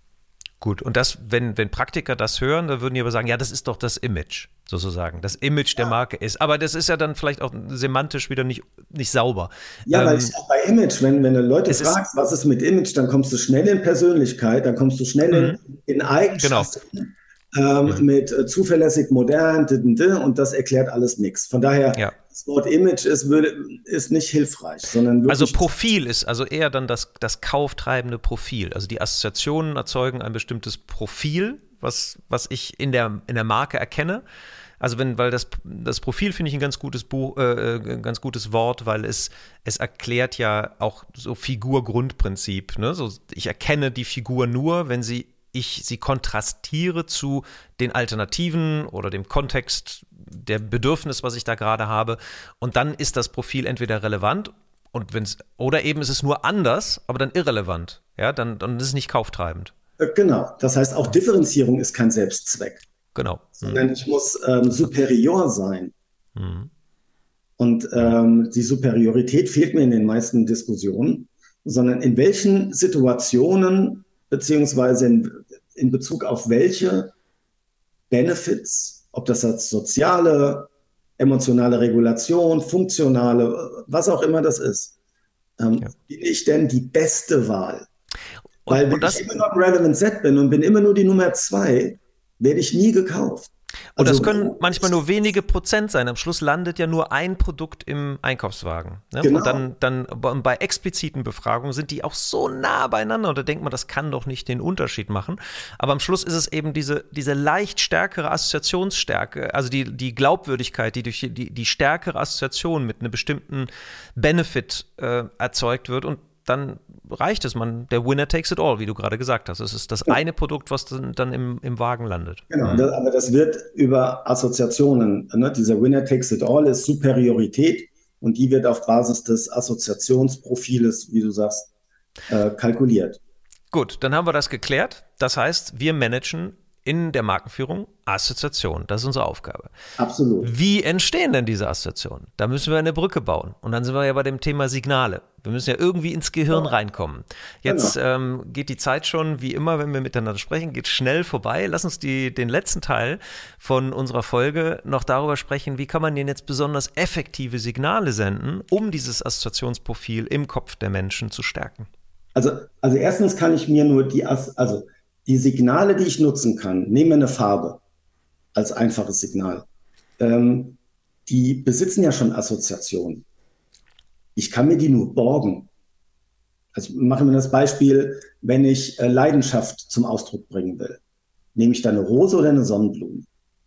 Gut, und das, wenn, wenn Praktiker das hören, dann würden die aber sagen, ja, das ist doch das Image, sozusagen. Das Image der Marke ist. Aber das ist ja dann vielleicht auch semantisch wieder nicht, nicht sauber. Ja, ähm, weil ich auch bei Image, wenn, wenn du Leute es ist- fragst, was ist mit Image, dann kommst du schnell in Persönlichkeit, dann kommst du schnell in, in Eigenschaften ähm, Mhm. mit äh, zuverlässig, modern, d -d -d, und das erklärt alles nichts. Von daher, Ja. das Wort Image ist, würde, ist nicht hilfreich, sondern Also wirklich Profil ist also eher dann das, das kauftreibende Profil. Also die Assoziationen erzeugen ein bestimmtes Profil, was, was ich in der, in der Marke erkenne. Also wenn, weil das, das Profil finde ich ein ganz gutes Buch, äh, ein ganz gutes Wort, weil es, es erklärt ja auch so Figur-Grundprinzip. Ne? So, ich erkenne die Figur nur, wenn sie ich sie kontrastiere zu den Alternativen oder dem Kontext, der Bedürfnis, was ich da gerade habe. Und dann ist das Profil entweder relevant und wenn's, oder eben ist es nur anders, aber dann irrelevant. Ja, dann, dann ist es nicht kauftreibend. äh, genau. Das heißt, auch Differenzierung ist kein Selbstzweck, Genau. sondern ich muss ähm, superior sein. Mhm. Und ähm, die Superiorität fehlt mir in den meisten Diskussionen, sondern in welchen Situationen beziehungsweise in, in Bezug auf welche Benefits, ob das jetzt soziale emotionale Regulation, funktionale, was auch immer das ist. Ähm, ja. Bin ich denn die beste Wahl? Und, Weil wenn und das, ich immer noch ein Relevant Set bin und bin immer nur die Nummer zwei, werde ich nie gekauft. Und also, das können manchmal nur wenige Prozent sein. Am Schluss landet ja nur ein Produkt im Einkaufswagen. Ne? Genau. Und dann, dann bei expliziten Befragungen sind die auch so nah beieinander. Und da denkt man, das kann doch nicht den Unterschied machen. Aber am Schluss ist es eben diese, diese leicht stärkere Assoziationsstärke, also die, die Glaubwürdigkeit, die durch die, die stärkere Assoziation mit einem bestimmten Benefit äh, erzeugt wird. Und dann reicht es, man, der Winner takes it all, wie du gerade gesagt hast. Es ist das ja. eine Produkt, was dann, dann im, im Wagen landet. Genau, mhm. das, aber das wird über Assoziationen, ne? Dieser Winner takes it all ist Superiorität und die wird auf Basis des Assoziationsprofiles, wie du sagst, äh, kalkuliert. Gut, dann haben wir das geklärt. Das heißt, wir managen in der Markenführung Assoziationen. Das ist unsere Aufgabe. Absolut. Wie entstehen denn diese Assoziationen? Da müssen wir eine Brücke bauen. Und dann sind wir ja bei dem Thema Signale. Wir müssen ja irgendwie ins Gehirn ja. reinkommen. Jetzt genau. ähm, geht die Zeit schon, wie immer, wenn wir miteinander sprechen, geht schnell vorbei. Lass uns die, den letzten Teil von unserer Folge noch darüber sprechen, wie kann man denn jetzt besonders effektive Signale senden, um dieses Assoziationsprofil im Kopf der Menschen zu stärken. Also, also erstens kann ich mir nur die, also die Signale, die ich nutzen kann, nehmen wir eine Farbe als einfaches Signal, ähm, die besitzen ja schon Assoziationen. Ich kann mir die nur borgen. Also machen wir das Beispiel, wenn ich äh, Leidenschaft zum Ausdruck bringen will. Nehme ich da eine Rose oder eine Sonnenblume?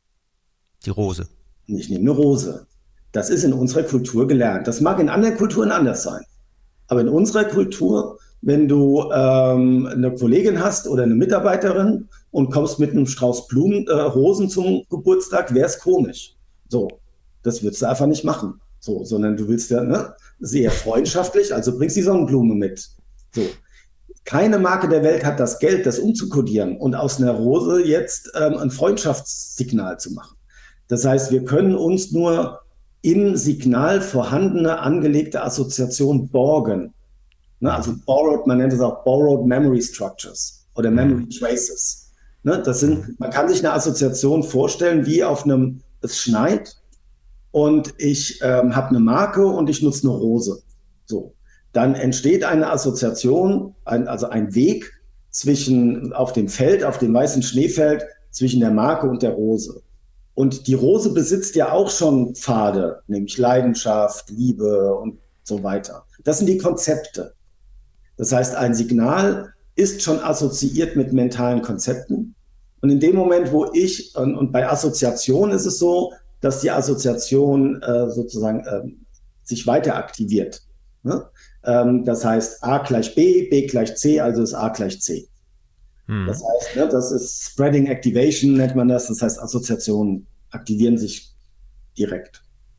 Die Rose. Ich nehme eine Rose. Das ist in unserer Kultur gelernt. Das mag in anderen Kulturen anders sein. Aber in unserer Kultur, wenn du ähm, eine Kollegin hast oder eine Mitarbeiterin und kommst mit einem Strauß Blumen, äh, Rosen zum Geburtstag, wäre es komisch. So, das würdest du einfach nicht machen. So, sondern du willst ja ne, sehr freundschaftlich, also bringst die Sonnenblume mit. So, keine Marke der Welt hat das Geld, das umzukodieren und aus einer Rose jetzt ähm, ein Freundschaftssignal zu machen. Das heißt, wir können uns nur im Signal vorhandene angelegte Assoziation borgen. Ne, also borrowed, man nennt es auch borrowed memory structures oder memory traces. Ne, das sind, man kann sich eine Assoziation vorstellen, wie auf einem, es schneit und ich ähm, habe eine Marke und ich nutze eine Rose. So, dann entsteht eine Assoziation, ein, also ein Weg zwischen auf dem Feld, auf dem weißen Schneefeld, zwischen der Marke und der Rose. Und die Rose besitzt ja auch schon Pfade, nämlich Leidenschaft, Liebe und so weiter. Das sind die Konzepte. Das heißt, ein Signal ist schon assoziiert mit mentalen Konzepten. Und in dem Moment, wo ich, und, und bei Assoziation ist es so, dass die Assoziation äh, sozusagen äh, sich weiter aktiviert. Ne? Ähm, das heißt, A gleich B, B gleich C, also ist A gleich C. Hm. Das heißt, ne, das ist Spreading Activation, nennt man das. Das heißt, Assoziationen aktivieren sich direkt.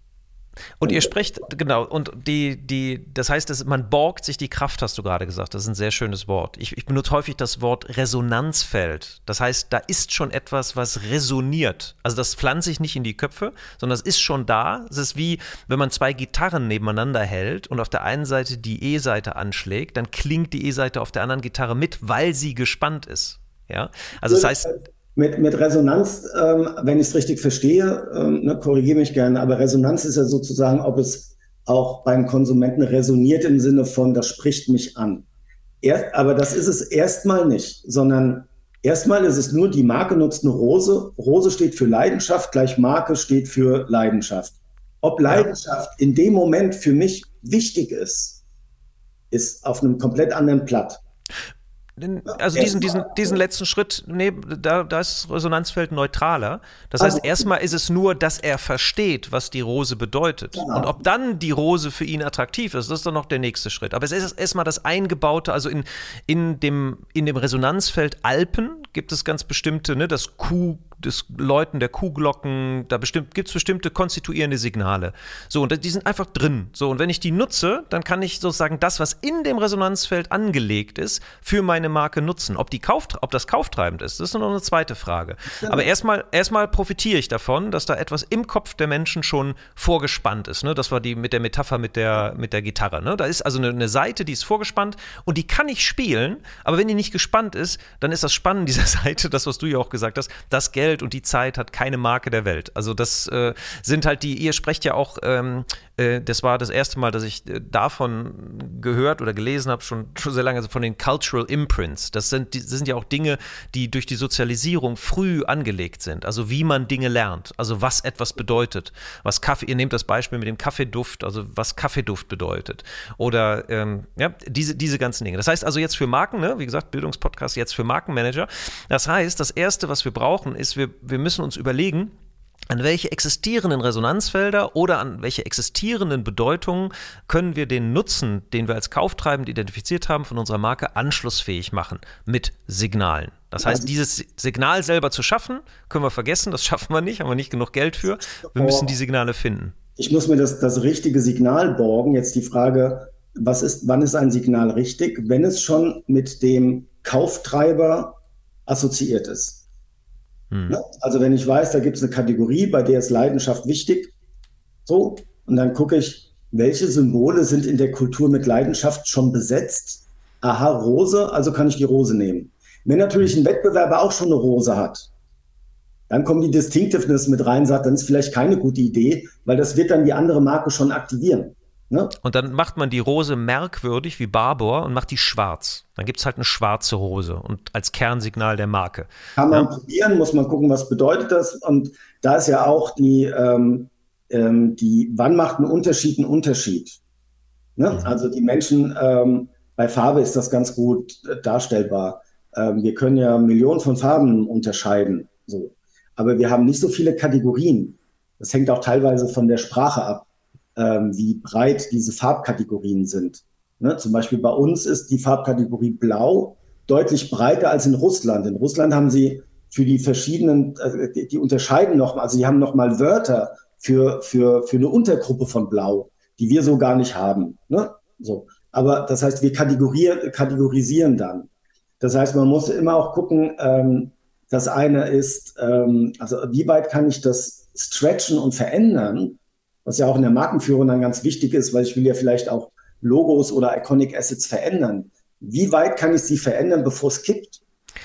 Und ihr sprecht, genau, und die, die, das heißt, dass man borgt sich die Kraft, hast du gerade gesagt. Das ist ein sehr schönes Wort. Ich, ich benutze häufig das Wort Resonanzfeld. Das heißt, da ist schon etwas, was resoniert. Also das pflanze ich nicht in die Köpfe, sondern es ist schon da. Es ist wie, wenn man zwei Gitarren nebeneinander hält und auf der einen Seite die E-Seite anschlägt, dann klingt die E-Seite auf der anderen Gitarre mit, weil sie gespannt ist. Ja, also das heißt... Mit, mit Resonanz, ähm, wenn ich es richtig verstehe, ähm, ne, korrigiere mich gerne, aber Resonanz ist ja sozusagen, ob es auch beim Konsumenten resoniert im Sinne von, das spricht mich an. Erst, aber das ist es erstmal nicht, sondern erstmal ist es nur, die Marke nutzt eine Rose. Rose steht für Leidenschaft, gleich Marke steht für Leidenschaft. Ob Leidenschaft ja. in dem Moment für mich wichtig ist, ist auf einem komplett anderen Blatt. Also diesen, diesen, diesen letzten Schritt, nee, da, da ist das Resonanzfeld neutraler. Das heißt, erstmal ist es nur, dass er versteht, was die Rose bedeutet. Genau. Und ob dann die Rose für ihn attraktiv ist, das ist dann noch der nächste Schritt. Aber es ist erstmal das Eingebaute, also in, in, dem, in dem Resonanzfeld Alpen gibt es ganz bestimmte, ne, das Kuh, das Läuten der Kuhglocken, da bestimmt, gibt es bestimmte konstituierende Signale. So, und die sind einfach drin. So, und wenn ich die nutze, dann kann ich sozusagen das, was in dem Resonanzfeld angelegt ist, für meine Marke nutzen. Ob, die Kauf, ob das kauftreibend ist, das ist noch eine zweite Frage. Ja. Aber erstmal, erstmal profitiere ich davon, dass da etwas im Kopf der Menschen schon vorgespannt ist. Ne? Das war die mit der Metapher mit der, mit der Gitarre. Ne? Da ist also eine, eine Seite, die ist vorgespannt und die kann ich spielen, aber wenn die nicht gespannt ist, dann ist das Spannen dieser Seite, das, was du ja auch gesagt hast, das Geld Geld und die Zeit hat keine Marke der Welt. Also das äh, sind halt die, ihr sprecht ja auch, ähm, äh, das war das erste Mal, dass ich äh, davon gehört oder gelesen habe, schon, schon sehr lange, also von den Cultural Imprints. Das sind, die, das sind ja auch Dinge, die durch die Sozialisierung früh angelegt sind. Also wie man Dinge lernt, also was etwas bedeutet. Was Kaffee, ihr nehmt das Beispiel mit dem Kaffeeduft, also was Kaffeeduft bedeutet. Oder ähm, ja, diese, diese ganzen Dinge. Das heißt also jetzt für Marken, ne, wie gesagt, Bildungspodcast jetzt für Markenmanager. Das heißt, das Erste, was wir brauchen, ist, wir, wir müssen uns überlegen, an welche existierenden Resonanzfelder oder an welche existierenden Bedeutungen können wir den Nutzen, den wir als kauftreibend identifiziert haben, von unserer Marke anschlussfähig machen mit Signalen. Das heißt, dieses Signal selber zu schaffen, können wir vergessen, das schaffen wir nicht, haben wir nicht genug Geld für. Wir müssen die Signale finden. Ich muss mir das, das richtige Signal borgen. Jetzt die Frage, was ist, wann ist ein Signal richtig, wenn es schon mit dem Kauftreiber assoziiert ist? Hm. Also wenn ich weiß, da gibt es eine Kategorie, bei der ist Leidenschaft wichtig, so, und dann gucke ich, welche Symbole sind in der Kultur mit Leidenschaft schon besetzt? Aha, Rose, also kann ich die Rose nehmen. Wenn natürlich ein Wettbewerber auch schon eine Rose hat, dann kommt die Distinctiveness mit rein, sagt, dann ist vielleicht keine gute Idee, weil das wird dann die andere Marke schon aktivieren. Ne? Und dann macht man die Rose merkwürdig wie Barbour und macht die schwarz. Dann gibt es halt eine schwarze Rose und als Kernsignal der Marke. Kann man ja? probieren, muss man gucken, was bedeutet das. Und da ist ja auch die, ähm, ähm, die wann macht ein Unterschied einen Unterschied? Ne? Mhm. Also die Menschen, ähm, bei Farbe ist das ganz gut äh, darstellbar. Ähm, wir können ja Millionen von Farben unterscheiden. So. Aber wir haben nicht so viele Kategorien. Das hängt auch teilweise von der Sprache ab, wie breit diese Farbkategorien sind. Ne? Zum Beispiel bei uns ist die Farbkategorie Blau deutlich breiter als in Russland. In Russland haben sie für die verschiedenen, äh, die, die unterscheiden noch, also die haben noch mal Wörter für, für, für eine Untergruppe von Blau, die wir so gar nicht haben. Ne? So. Aber das heißt, wir kategorier, kategorisieren dann. Das heißt, man muss immer auch gucken, ähm, das eine ist, ähm, also wie weit kann ich das stretchen und verändern, was ja auch in der Markenführung dann ganz wichtig ist, weil ich will ja vielleicht auch Logos oder Iconic Assets verändern. Wie weit kann ich sie verändern, bevor es kippt?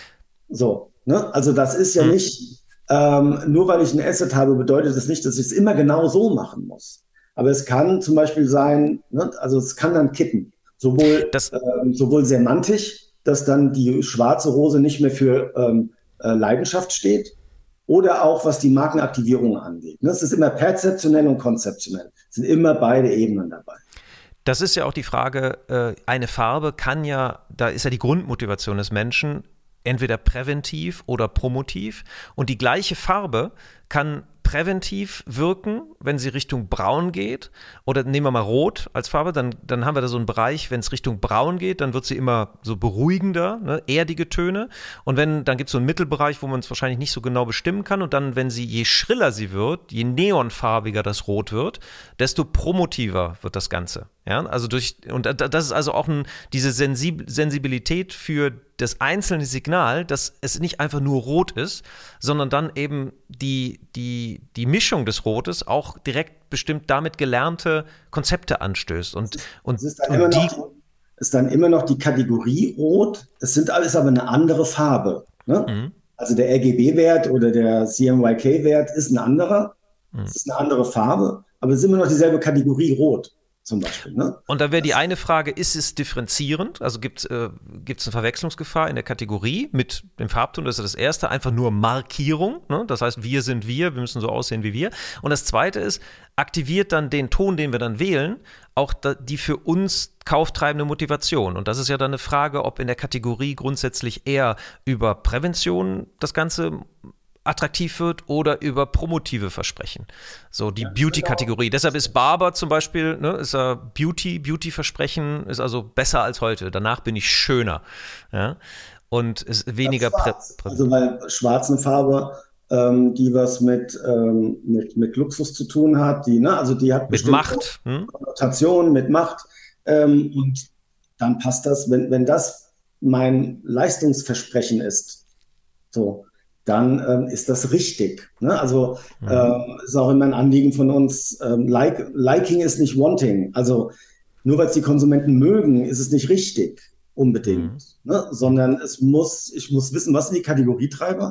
So, ne? Also das ist ja nicht, ähm, nur weil ich ein Asset habe, bedeutet das nicht, dass ich es immer genau so machen muss. Aber es kann zum Beispiel sein, ne? Also es kann dann kippen. Sowohl, das, ähm, sowohl semantisch, dass dann die schwarze Rose nicht mehr für ähm, äh, Leidenschaft steht, oder auch, was die Markenaktivierung angeht. Es ist immer perzeptionell und konzeptionell. Es sind immer beide Ebenen dabei. Das ist ja auch die Frage, eine Farbe kann ja, da ist ja die Grundmotivation des Menschen, entweder präventiv oder promotiv. Und die gleiche Farbe kann präventiv wirken, wenn sie Richtung Braun geht. Oder nehmen wir mal Rot als Farbe, dann, dann haben wir da so einen Bereich, wenn es Richtung Braun geht, dann wird sie immer so beruhigender, ne, erdige Töne. Und wenn, dann gibt es so einen Mittelbereich, wo man es wahrscheinlich nicht so genau bestimmen kann. Und dann, wenn sie, je schriller sie wird, je neonfarbiger das Rot wird, desto promotiver wird das Ganze. Ja, also durch, und das ist also auch ein, diese Sensib- Sensibilität für das einzelne Signal, dass es nicht einfach nur rot ist, sondern dann eben die, die, die Mischung des Rotes auch direkt bestimmt damit gelernte Konzepte anstößt. Und, und, es ist dann, und immer die, noch, ist dann immer noch die Kategorie Rot, es sind alles aber eine andere Farbe. Ne? Mhm. Also der R G B-Wert oder der C M Y K-Wert ist ein anderer, mhm. es ist eine andere Farbe, aber es ist immer noch dieselbe Kategorie Rot. Zum Beispiel, ne? Und da wäre die eine Frage, ist es differenzierend? Also gibt es äh, gibt's eine Verwechslungsgefahr in der Kategorie mit dem Farbton? Das ist das Erste, einfach nur Markierung. Ne? Das heißt, wir sind wir, wir müssen so aussehen wie wir. Und das Zweite ist, aktiviert dann den Ton, den wir dann wählen, auch da, die für uns kauftreibende Motivation. Und das ist ja dann eine Frage, ob in der Kategorie grundsätzlich eher über Prävention das Ganze attraktiv wird oder über promotive Versprechen. So die ja, Beauty-Kategorie. Genau. Deshalb ist Barbour zum Beispiel, ne, ist er Beauty, Beauty-Versprechen ist also besser als heute. Danach bin ich schöner. Ja? Und ist weniger Prä- Also weil schwarz eine Farbe, ähm, die was mit, ähm, mit, mit Luxus zu tun hat, die, ne, also die hat mit Macht. Hm? Konnotationen mit Macht. Ähm, und dann passt das, wenn, wenn das mein Leistungsversprechen ist, so, dann ähm, ist das richtig. Ne? Also mhm. ähm, ist auch immer ein Anliegen von uns, ähm, like, liking ist nicht wanting. Also nur weil es die Konsumenten mögen, ist es nicht richtig, unbedingt. Mhm. Ne? Sondern es muss, ich muss wissen, was sind die Kategorietreiber,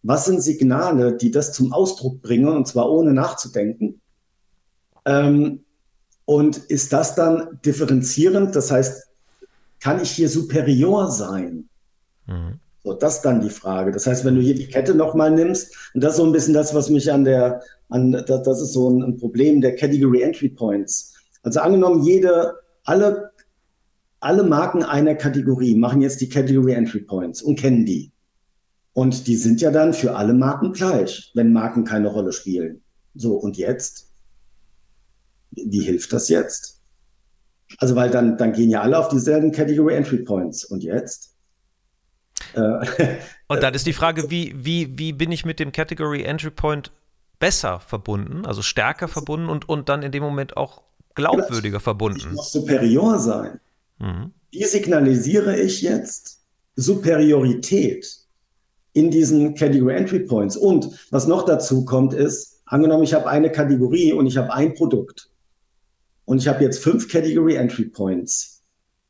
was sind Signale, die das zum Ausdruck bringen, und zwar ohne nachzudenken. Ähm, und ist das dann differenzierend? Das heißt, kann ich hier superior sein? Mhm. So, das ist dann die Frage. Das heißt, wenn du hier die Kette nochmal nimmst, und das ist so ein bisschen das, was mich an der, an, das, das ist so ein, ein Problem der Category Entry Points. Also angenommen, jede, alle, alle Marken einer Kategorie machen jetzt die Category Entry Points und kennen die. Und die sind ja dann für alle Marken gleich, wenn Marken keine Rolle spielen. So, und jetzt? Wie hilft das jetzt? Also, weil dann, dann gehen ja alle auf dieselben Category Entry Points. Und jetzt? Und dann ist die Frage, wie, wie, wie bin ich mit dem Category Entry Point besser verbunden, also stärker verbunden und, und dann in dem Moment auch glaubwürdiger verbunden? Ich muss superior sein. Mhm. Wie signalisiere ich jetzt Superiorität in diesen Category Entry Points? Und was noch dazu kommt ist, angenommen, ich habe eine Kategorie und ich habe ein Produkt und ich habe jetzt fünf Category Entry Points.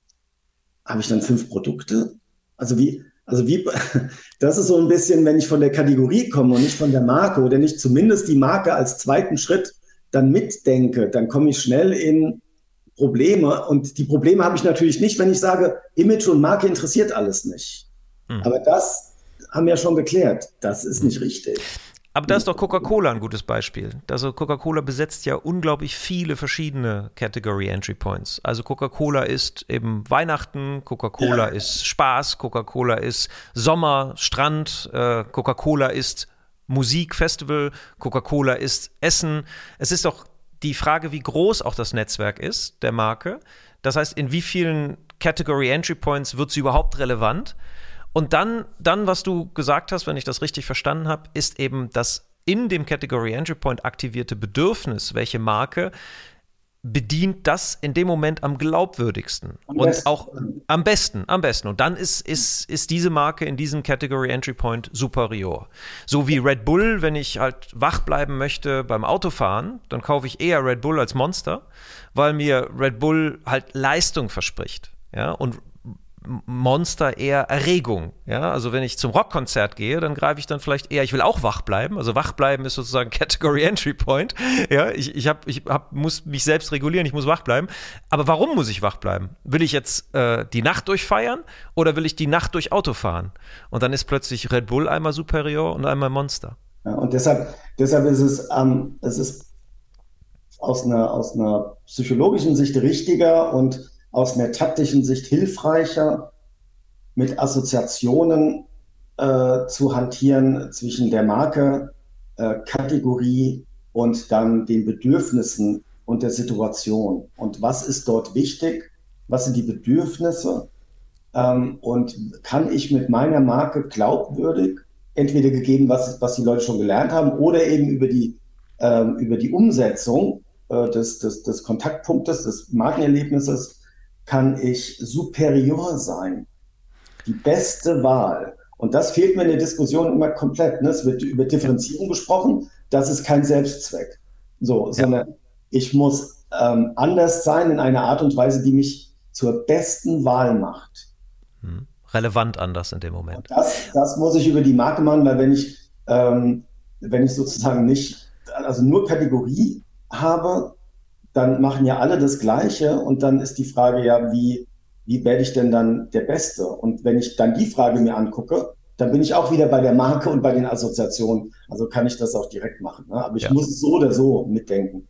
Habe ich dann fünf Produkte? Also wie, also wie, das ist so ein bisschen, wenn ich von der Kategorie komme und nicht von der Marke oder nicht zumindest die Marke als zweiten Schritt dann mitdenke, dann komme ich schnell in Probleme. Und die Probleme habe ich natürlich nicht, wenn ich sage, Image und Marke interessiert alles nicht. Hm. Aber das haben wir ja schon geklärt. Das ist nicht richtig. Aber da ist doch Coca-Cola ein gutes Beispiel. Also Coca-Cola besetzt ja unglaublich viele verschiedene Category Entry Points. Also Coca-Cola ist eben Weihnachten, Coca-Cola ja. ist Spaß, Coca-Cola ist Sommer, Strand, äh, Coca-Cola ist Musik, Festival, Coca-Cola ist Essen. Es ist doch die Frage, wie groß auch das Netzwerk ist, der Marke. Das heißt, in wie vielen Category Entry Points wird sie überhaupt relevant? Und dann, dann, was du gesagt hast, wenn ich das richtig verstanden habe, ist eben das in dem Category Entry Point aktivierte Bedürfnis, welche Marke bedient das in dem Moment am glaubwürdigsten am und besten. auch am besten, am besten. Und dann ist, ist, ist diese Marke in diesem Category Entry Point superior. So wie Red Bull, wenn ich halt wach bleiben möchte beim Autofahren, dann kaufe ich eher Red Bull als Monster, weil mir Red Bull halt Leistung verspricht. Ja, und Monster eher Erregung. Ja, also wenn ich zum Rockkonzert gehe, dann greife ich dann vielleicht eher, ich will auch wach bleiben. Also wach bleiben ist sozusagen Category Entry Point. Ja, ich, ich, hab, ich hab, muss mich selbst regulieren, ich muss wach bleiben. Aber warum muss ich wach bleiben? Will ich jetzt äh, die Nacht durchfeiern oder will ich die Nacht durch Auto fahren? Und dann ist plötzlich Red Bull einmal superior und einmal Monster. Ja, und deshalb, deshalb ist es, ähm, es ist aus einer, aus einer psychologischen Sicht richtiger und aus einer taktischen Sicht hilfreicher, mit Assoziationen äh, zu hantieren zwischen der Marke, äh, Kategorie und dann den Bedürfnissen und der Situation. Und was ist dort wichtig? Was sind die Bedürfnisse? Ähm, und kann ich mit meiner Marke glaubwürdig, entweder gegeben, was, was die Leute schon gelernt haben, oder eben über die, ähm, über die Umsetzung äh, des, des, des Kontaktpunktes, des Markenerlebnisses, kann ich superior sein. Die beste Wahl. Und das fehlt mir in der Diskussion immer komplett. Ne? Es wird über Differenzierung gesprochen. Das ist kein Selbstzweck. So, ja. Sondern ich muss ähm, anders sein in einer Art und Weise, die mich zur besten Wahl macht. Hm. Relevant anders in dem Moment. Das, das muss ich über die Marke machen, weil wenn ich, ähm, wenn ich sozusagen nicht, also nur Kategorie habe, dann machen ja alle das Gleiche und dann ist die Frage ja, wie, wie werde ich denn dann der Beste? Und wenn ich dann die Frage mir angucke, dann bin ich auch wieder bei der Marke und bei den Assoziationen. Also kann ich das auch direkt machen. Ne? Aber ich ja. muss es so oder so mitdenken.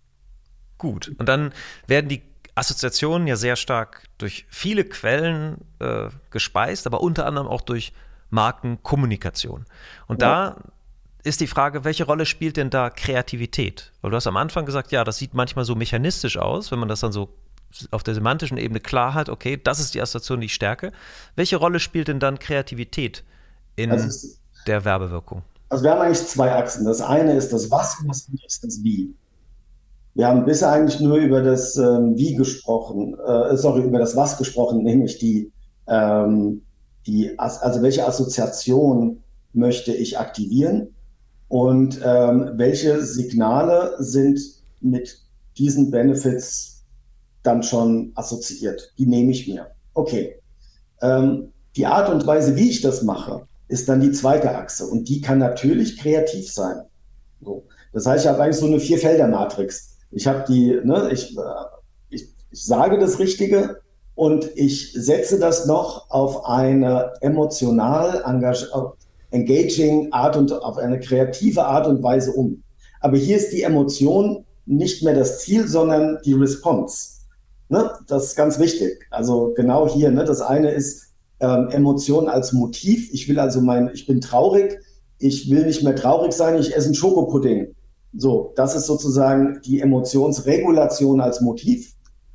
Gut. Und dann werden die Assoziationen ja sehr stark durch viele Quellen äh, gespeist, aber unter anderem auch durch Markenkommunikation. Und ja. da ist die Frage, welche Rolle spielt denn da Kreativität? Weil du hast am Anfang gesagt, ja, das sieht manchmal so mechanistisch aus, wenn man das dann so auf der semantischen Ebene klar hat, okay, das ist die Assoziation, die ich stärke. Welche Rolle spielt denn dann Kreativität in also es, der Werbewirkung? Also wir haben eigentlich zwei Achsen. Das eine ist das Was und das andere ist das Wie. Wir haben bisher eigentlich nur über das ähm, Wie gesprochen, äh, sorry, über das Was gesprochen, nämlich die, ähm, die also welche Assoziation möchte ich aktivieren? Und ähm, welche Signale sind mit diesen Benefits dann schon assoziiert? Die nehme ich mir. Okay. Ähm, die Art und Weise, wie ich das mache, ist dann die zweite Achse und die kann natürlich kreativ sein. So. Das heißt, ich habe eigentlich so eine Vierfelder-Matrix. Ich habe die, ne, ich, äh, ich, ich sage das Richtige und ich setze das noch auf eine emotional engag- engaging Art und auf eine kreative Art und Weise um. Aber hier ist die Emotion nicht mehr das Ziel, sondern die Response. Ne? Das ist ganz wichtig. Also genau hier, ne? Das eine ist ähm, Emotion als Motiv. Ich will also mein, ich bin traurig, ich will nicht mehr traurig sein, ich esse einen Schokopudding. So, das ist sozusagen die Emotionsregulation als Motiv.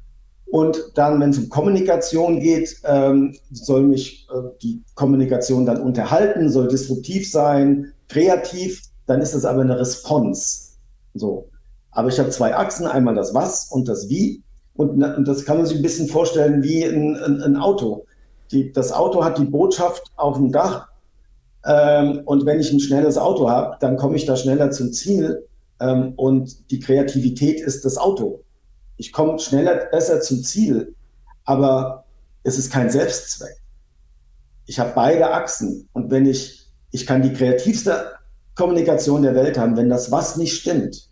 Und dann, wenn es um Kommunikation geht, ähm, soll mich äh, die Kommunikation dann unterhalten, soll disruptiv sein, kreativ, dann ist es aber eine Response. So. Aber ich habe zwei Achsen, einmal das Was und das Wie. Und, und das kann man sich ein bisschen vorstellen wie ein, ein, ein Auto. Die, das Auto hat die Botschaft auf dem Dach. Ähm, und wenn ich ein schnelles Auto habe, dann komme ich da schneller zum Ziel. Ähm, und die Kreativität ist das Auto. Ich komme schneller, besser zum Ziel, aber es ist kein Selbstzweck. Ich habe beide Achsen und wenn ich, ich kann die kreativste Kommunikation der Welt haben, wenn das Was nicht stimmt,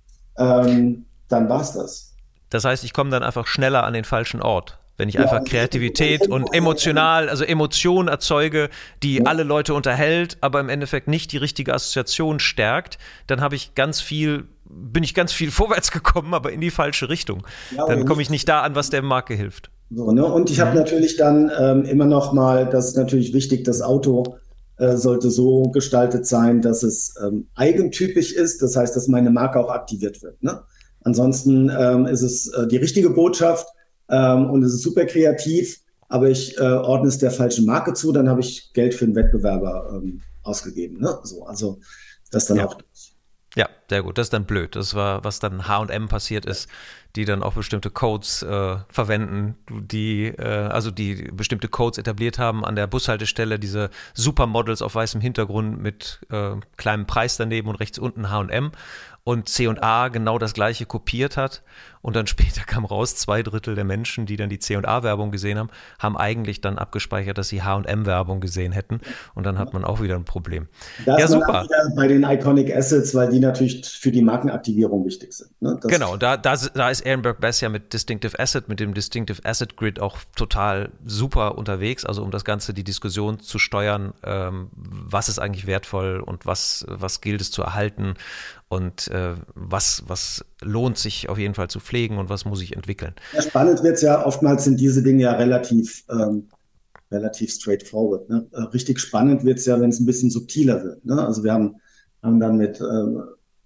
ähm, dann war's das. Das heißt, ich komme dann einfach schneller an den falschen Ort. Wenn ich Ja, einfach Kreativität und emotional, also Emotionen erzeuge, die ja, alle Leute unterhält, aber im Endeffekt nicht die richtige Assoziation stärkt, dann habe ich ganz viel, bin ich ganz viel vorwärts gekommen, aber in die falsche Richtung. ja, oder Dann komme nicht. ich nicht da an, was der Marke hilft. So, ne? Und ich habe Mhm. natürlich dann ähm, immer noch mal, das ist natürlich wichtig, das Auto äh, sollte so gestaltet sein, dass es ähm, eigentypisch ist. Das heißt, dass meine Marke auch aktiviert wird. Ne? Ansonsten ähm, ist es äh, die richtige Botschaft ähm, und es ist super kreativ, aber ich äh, ordne es der falschen Marke zu, dann habe ich Geld für einen Wettbewerber ähm, ausgegeben. Ne? So, also das dann Ja. auch. Ja, sehr gut. Das ist dann blöd. Das war, was dann H und M passiert ist, die dann auch bestimmte Codes äh, verwenden, die, äh, also die bestimmte Codes etabliert haben an der Bushaltestelle, diese Supermodels auf weißem Hintergrund mit äh, kleinem Preis daneben und rechts unten H und M und C und A genau das gleiche kopiert hat. Und dann später kam raus, zwei Drittel der Menschen, die dann die C und A-Werbung gesehen haben, haben eigentlich dann abgespeichert, dass sie H und M-Werbung gesehen hätten. Und dann hat man auch wieder ein Problem. Da Ja, ist man dann super. wieder bei den Iconic Assets, weil die natürlich für die Markenaktivierung wichtig sind. Ne? Das Genau, da, da, da ist Ehrenberg Bass ja mit Distinctive Asset, mit dem Distinctive Asset Grid auch total super unterwegs, also um das Ganze, die Diskussion zu steuern, ähm, was ist eigentlich wertvoll und was, was gilt es zu erhalten und äh, was, was lohnt sich auf jeden Fall zu pflegen und was muss ich entwickeln. Ja, spannend wird es ja, oftmals sind diese Dinge ja relativ, ähm, relativ straightforward. Ne? Äh, richtig spannend wird es ja, wenn es ein bisschen subtiler wird. Ne? Also wir haben, haben dann mit ähm,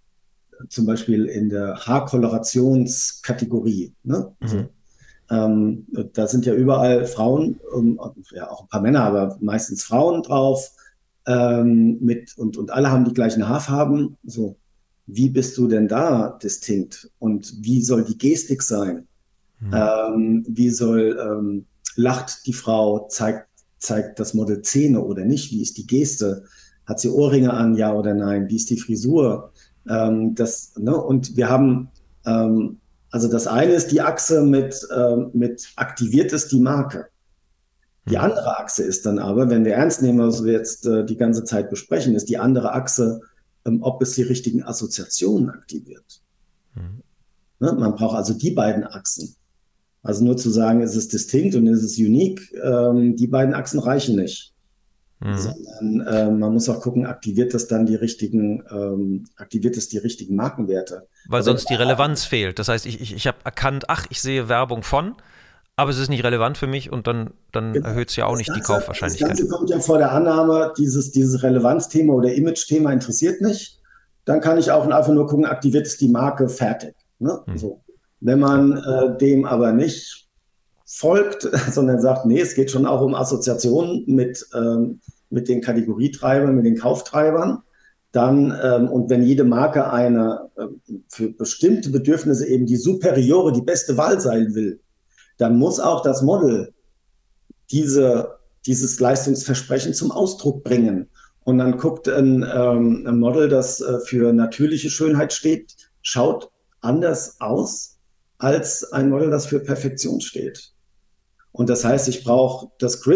zum Beispiel in der Haarkolorationskategorie, ne? Mhm. So, ähm, da sind ja überall Frauen, ähm, ja auch ein paar Männer, aber meistens Frauen drauf, ähm, mit und, und alle haben die gleichen Haarfarben. So, wie bist du denn da distinkt? Und wie soll die Gestik sein? Mhm. Ähm, wie soll, ähm, lacht die Frau, zeigt, zeigt das Model Zähne oder nicht? Wie ist die Geste? Hat sie Ohrringe an, ja oder nein? Wie ist die Frisur? Ähm, das, ne? Und wir haben, ähm, also das eine ist die Achse mit, ähm, mit aktiviert ist die Marke. Die Mhm. andere Achse ist dann aber, wenn wir ernst nehmen, was wir jetzt äh, die ganze Zeit besprechen, ist die andere Achse, ähm, ob es die richtigen Assoziationen aktiviert. Mhm. Ne? Man braucht also die beiden Achsen. Also nur zu sagen, ist es distinkt und ist es unique, ähm, die beiden Achsen reichen nicht. Mhm. Sondern äh, man muss auch gucken, aktiviert das dann die richtigen, ähm, aktiviert es die richtigen Markenwerte. Weil Aber wenn, sonst die Relevanz fehlt. Das heißt, ich, ich, ich habe erkannt, ach, ich sehe Werbung von, aber es ist nicht relevant für mich und dann, dann erhöht es ja auch das nicht die Ganze, das Kaufwahrscheinlichkeit. Ganze kommt ja vor der Annahme, dieses, dieses Relevanzthema oder Image-Thema interessiert mich. Dann kann ich auch einfach nur gucken, aktiviert es die Marke fertig. Ne? Mhm. So. Wenn Ja. man äh, dem aber nicht folgt, sondern sagt, nee, es geht schon auch um Assoziationen mit, ähm, mit den Kategorietreibern, mit den Kauftreibern. Dann, ähm, und wenn jede Marke eine äh, für bestimmte Bedürfnisse eben die superiore, die beste Wahl sein will, dann muss auch das Model diese, dieses Leistungsversprechen zum Ausdruck bringen. Und dann guckt ein, ähm, ein Model, das äh, für natürliche Schönheit steht, schaut anders aus als ein Model, das für Perfektion steht. Und das heißt, ich brauche das Grid,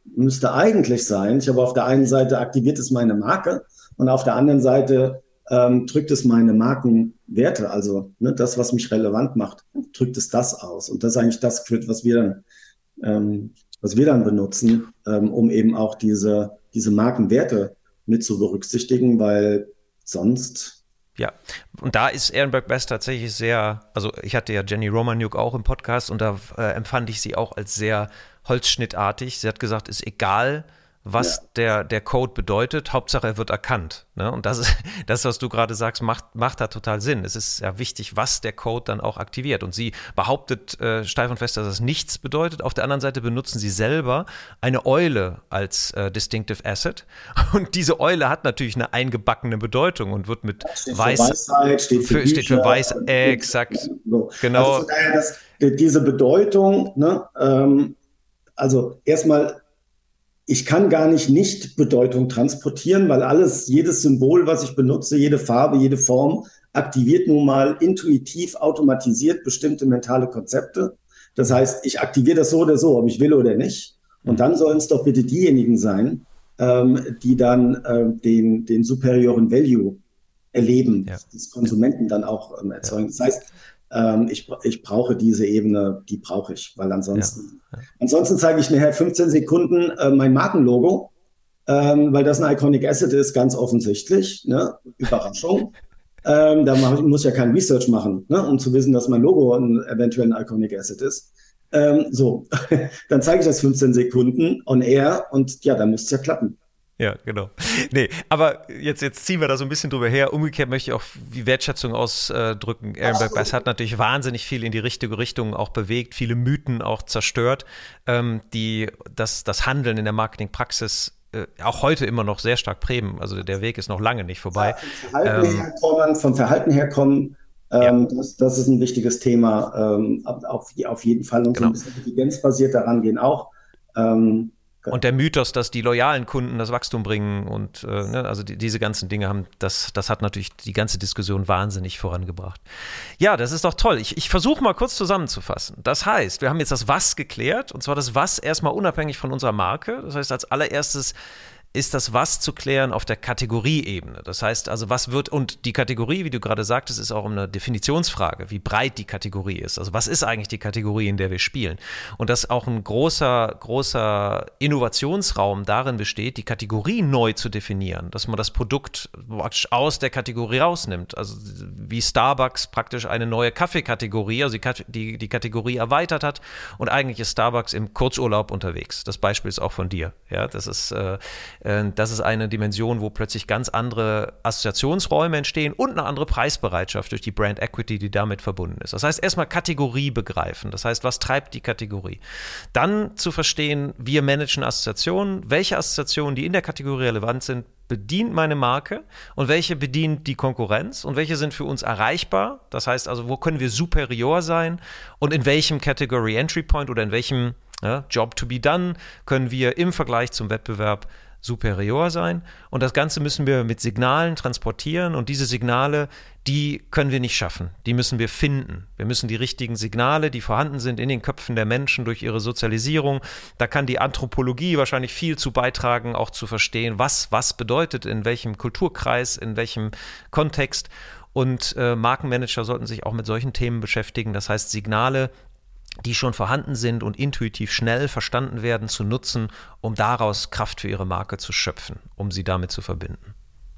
müsste eigentlich sein, ich habe auf der einen Seite aktiviert es meine Marke und auf der anderen Seite ähm, drückt es meine Markenwerte, also ne, das, was mich relevant macht, drückt es das aus. Und das ist eigentlich das Script, was wir dann, ähm, was wir dann benutzen, ähm, um eben auch diese, diese Markenwerte mit zu berücksichtigen, weil sonst Ja, und da ist Ehrenberg Bass tatsächlich sehr, also ich hatte ja Jenny Romaniuk auch im Podcast und da äh, empfand ich sie auch als sehr holzschnittartig. Sie hat gesagt, ist egal, ja. was der, der Code bedeutet, Hauptsache er wird erkannt. Ne? Und das ist, das, was du gerade sagst, macht, macht da total Sinn. Es ist ja wichtig, was der Code dann auch aktiviert. Und sie behauptet äh, steif und fest, dass das nichts bedeutet. Auf der anderen Seite benutzen sie selber eine Eule als äh, Distinctive Asset. Und diese Eule hat natürlich eine eingebackene Bedeutung und wird mit steht weiß, für Weisheit, steht für, für, Bücher, steht für weiß, äh, exakt, so. genau. Also von daher, das, diese Bedeutung, ne, ähm, also erstmal, ich kann gar nicht nicht Bedeutung transportieren, weil alles, jedes Symbol, was ich benutze, jede Farbe, jede Form, aktiviert nun mal intuitiv, automatisiert bestimmte mentale Konzepte. Das heißt, ich aktiviere das so oder so, ob ich will oder nicht. Und dann sollen es doch bitte diejenigen sein, ähm, die dann ähm, den, den superioren Value erleben, Ja. des Konsumenten dann auch ähm, erzeugen. Das heißt, ähm, ich, ich brauche diese Ebene, die brauche ich, weil ansonsten, Ja. Ja. ansonsten zeige ich nachher fünfzehn Sekunden äh, mein Markenlogo, ähm, weil das ein Iconic Asset ist, ganz offensichtlich. Ne? Überraschung. ähm, da mach ich, muss ich ja kein Research machen, ne? Um zu wissen, dass mein Logo ein, eventuell ein Iconic Asset ist. Ähm, so, dann zeige ich das fünfzehn Sekunden on air und ja, dann müsste es ja klappen. Ja, genau. Nee, aber jetzt, jetzt ziehen wir da so ein bisschen drüber her. Umgekehrt möchte ich auch die Wertschätzung ausdrücken. Ehrenberg Bass hat natürlich wahnsinnig viel in die richtige Richtung auch bewegt, viele Mythen auch zerstört, ähm, die das, das Handeln in der Marketingpraxis äh, auch heute immer noch sehr stark prägen. Also der Weg ist noch lange nicht vorbei. Vom Verhalten Ähm, herkommen, vom Verhalten herkommen, ähm, ja, das, das ist ein wichtiges Thema, ähm, auf, auf jeden Fall. Und so genau. ein bisschen evidenzbasiert daran gehen auch. Ähm, Und der Mythos, dass die loyalen Kunden das Wachstum bringen und äh, ne, also die, diese ganzen Dinge haben, das, das hat natürlich die ganze Diskussion wahnsinnig vorangebracht. Ja, das ist doch toll. Ich, ich versuche mal kurz zusammenzufassen. Das heißt, wir haben jetzt das Was geklärt und zwar das Was erstmal unabhängig von unserer Marke. Das heißt, als allererstes ist das Was zu klären auf der Kategorieebene. Das heißt also, was wird, und die Kategorie, wie du gerade sagtest, ist auch eine Definitionsfrage, wie breit die Kategorie ist. Also was ist eigentlich die Kategorie, in der wir spielen? Und dass auch ein großer, großer Innovationsraum darin besteht, die Kategorie neu zu definieren, dass man das Produkt aus der Kategorie rausnimmt. Also wie Starbucks praktisch eine neue Kaffeekategorie, also die, die, die Kategorie erweitert hat und eigentlich ist Starbucks im Kurzurlaub unterwegs. Das Beispiel ist auch von dir. Ja, das ist äh, Das ist eine Dimension, wo plötzlich ganz andere Assoziationsräume entstehen und eine andere Preisbereitschaft durch die Brand Equity, die damit verbunden ist. Das heißt, erstmal Kategorie begreifen. Das heißt, was treibt die Kategorie? Dann zu verstehen, wir managen Assoziationen. Welche Assoziationen, die in der Kategorie relevant sind, bedient meine Marke und welche bedient die Konkurrenz und welche sind für uns erreichbar? Das heißt also, wo können wir superior sein und in welchem Category Entry Point oder in welchem ja, Job to be done können wir im Vergleich zum Wettbewerb superior sein und das Ganze müssen wir mit Signalen transportieren und diese Signale, die können wir nicht schaffen, die müssen wir finden. Wir müssen die richtigen Signale, die vorhanden sind in den Köpfen der Menschen durch ihre Sozialisierung, da kann die Anthropologie wahrscheinlich viel zu beitragen, auch zu verstehen, was was bedeutet, in welchem Kulturkreis, in welchem Kontext und äh, Markenmanager sollten sich auch mit solchen Themen beschäftigen, das heißt Signale, die schon vorhanden sind und intuitiv schnell verstanden werden, zu nutzen, um daraus Kraft für ihre Marke zu schöpfen, um sie damit zu verbinden.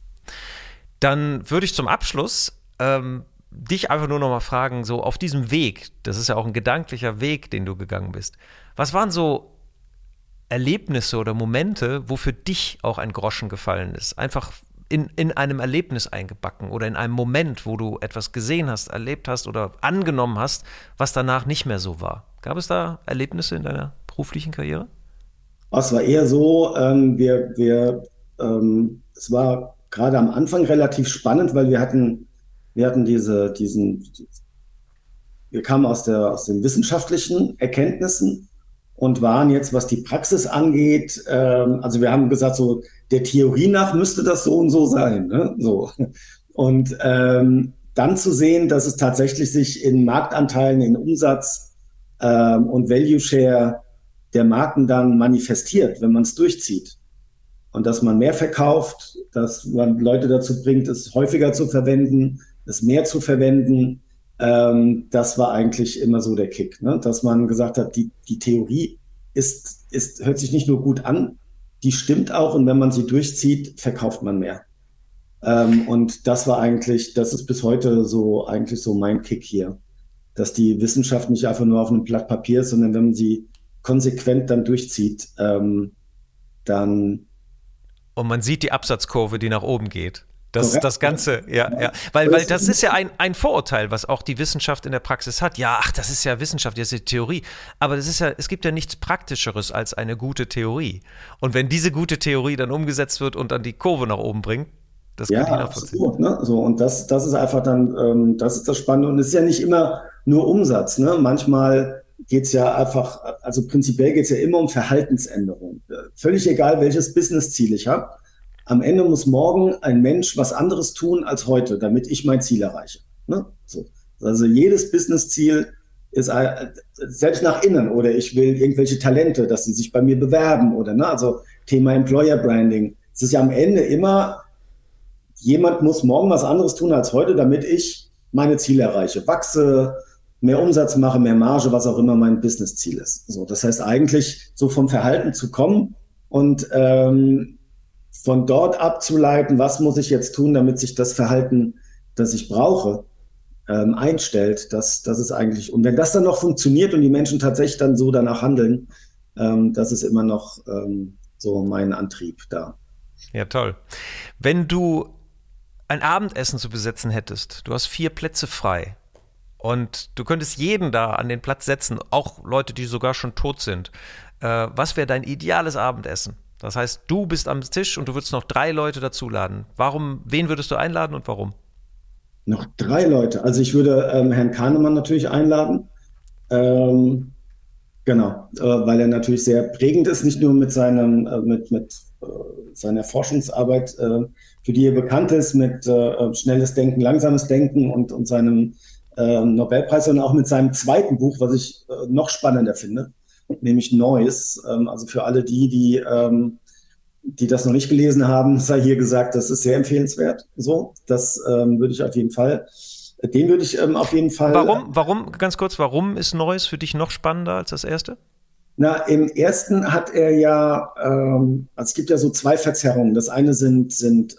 Dann würde ich zum Abschluss ähm, dich einfach nur noch mal fragen, so auf diesem Weg, das ist ja auch ein gedanklicher Weg, den du gegangen bist, was waren so Erlebnisse oder Momente, wo für dich auch ein Groschen gefallen ist? Einfach In, in einem Erlebnis eingebacken oder in einem Moment, wo du etwas gesehen hast, erlebt hast oder angenommen hast, was danach nicht mehr so war. Gab es da Erlebnisse in deiner beruflichen Karriere? Es war eher so, ähm, wir, wir, ähm, es war gerade am Anfang relativ spannend, weil wir hatten, wir hatten diese, diesen, wir kamen aus der, aus den wissenschaftlichen Erkenntnissen und waren jetzt, was die Praxis angeht, ähm, also wir haben gesagt, so der Theorie nach müsste das so und so sein, ne? So. Und ähm, dann zu sehen, dass es tatsächlich sich in Marktanteilen, in Umsatz ähm, und Value Share der Marken dann manifestiert, wenn man es durchzieht. Und dass man mehr verkauft, dass man Leute dazu bringt, es häufiger zu verwenden, es mehr zu verwenden. Ähm, das war eigentlich immer so der Kick, ne? Dass man gesagt hat, die, die Theorie ist, ist, hört sich nicht nur gut an, die stimmt auch. Und wenn man sie durchzieht, verkauft man mehr. Ähm, und das war eigentlich, das ist bis heute so eigentlich so mein Kick hier, dass die Wissenschaft nicht einfach nur auf einem Blatt Papier ist, sondern wenn man sie konsequent dann durchzieht, ähm, dann Und man sieht die Absatzkurve, die nach oben geht. Das, korrekt, das Ganze, ja, ja. ja. Weil, weil das ist ja ein, ein Vorurteil, was auch die Wissenschaft in der Praxis hat. Ja, ach, das ist ja Wissenschaft, das ist ja Theorie. Aber das ist ja, es gibt ja nichts Praktischeres als eine gute Theorie. Und wenn diese gute Theorie dann umgesetzt wird und dann die Kurve nach oben bringt, das kann ja, ich nachvollziehen. absolut, ne? So, und das, das ist einfach dann, ähm, das ist das Spannende. Und es ist ja nicht immer nur Umsatz, ne? Manchmal geht's ja einfach, also prinzipiell geht's ja immer um Verhaltensänderung. Äh, Völlig egal, welches Businessziel ich habe. Am Ende muss morgen ein Mensch was anderes tun als heute, damit ich mein Ziel erreiche. Ne? So. Also jedes Businessziel ist äh, selbst nach innen, oder ich will irgendwelche Talente, dass sie sich bei mir bewerben, oder ne? Also Thema Employer Branding. Es ist ja am Ende immer, jemand muss morgen was anderes tun als heute, damit ich meine Ziele erreiche, wachse, mehr Umsatz mache, mehr Marge, was auch immer mein Businessziel ist. So, das heißt eigentlich, so vom Verhalten zu kommen und ähm, von dort abzuleiten, was muss ich jetzt tun, damit sich das Verhalten, das ich brauche, ähm, einstellt. Das, das ist eigentlich, und wenn das dann noch funktioniert und die Menschen tatsächlich dann so danach handeln, ähm, das ist immer noch ähm, so mein Antrieb da. Ja, toll. Wenn du ein Abendessen zu besetzen hättest, du hast vier Plätze frei und du könntest jeden da an den Platz setzen, auch Leute, die sogar schon tot sind. Äh, was wäre dein ideales Abendessen? Das heißt, du bist am Tisch und du würdest noch drei Leute dazuladen. Warum, wen würdest du einladen und warum? Noch drei Leute. Also ich würde ähm, Herrn Kahnemann natürlich einladen. Ähm, genau, äh, weil er natürlich sehr prägend ist, nicht nur mit seinem, äh, mit, mit äh, seiner Forschungsarbeit, äh, für die er bekannt ist, mit äh, schnelles Denken, langsames Denken und, und seinem äh, Nobelpreis, sondern auch mit seinem zweiten Buch, was ich äh, noch spannender finde, nämlich Noise. Ähm, also für alle die, die, ähm, die das noch nicht gelesen haben, sei hier gesagt, das ist sehr empfehlenswert. So, das ähm, würde ich auf jeden Fall, den würde ich ähm, auf jeden Fall. Warum, warum, ganz kurz, warum ist Noise für dich noch spannender als das erste? Na, im ersten hat er ja, ähm, also es gibt ja so zwei Verzerrungen. Das eine sind, sind,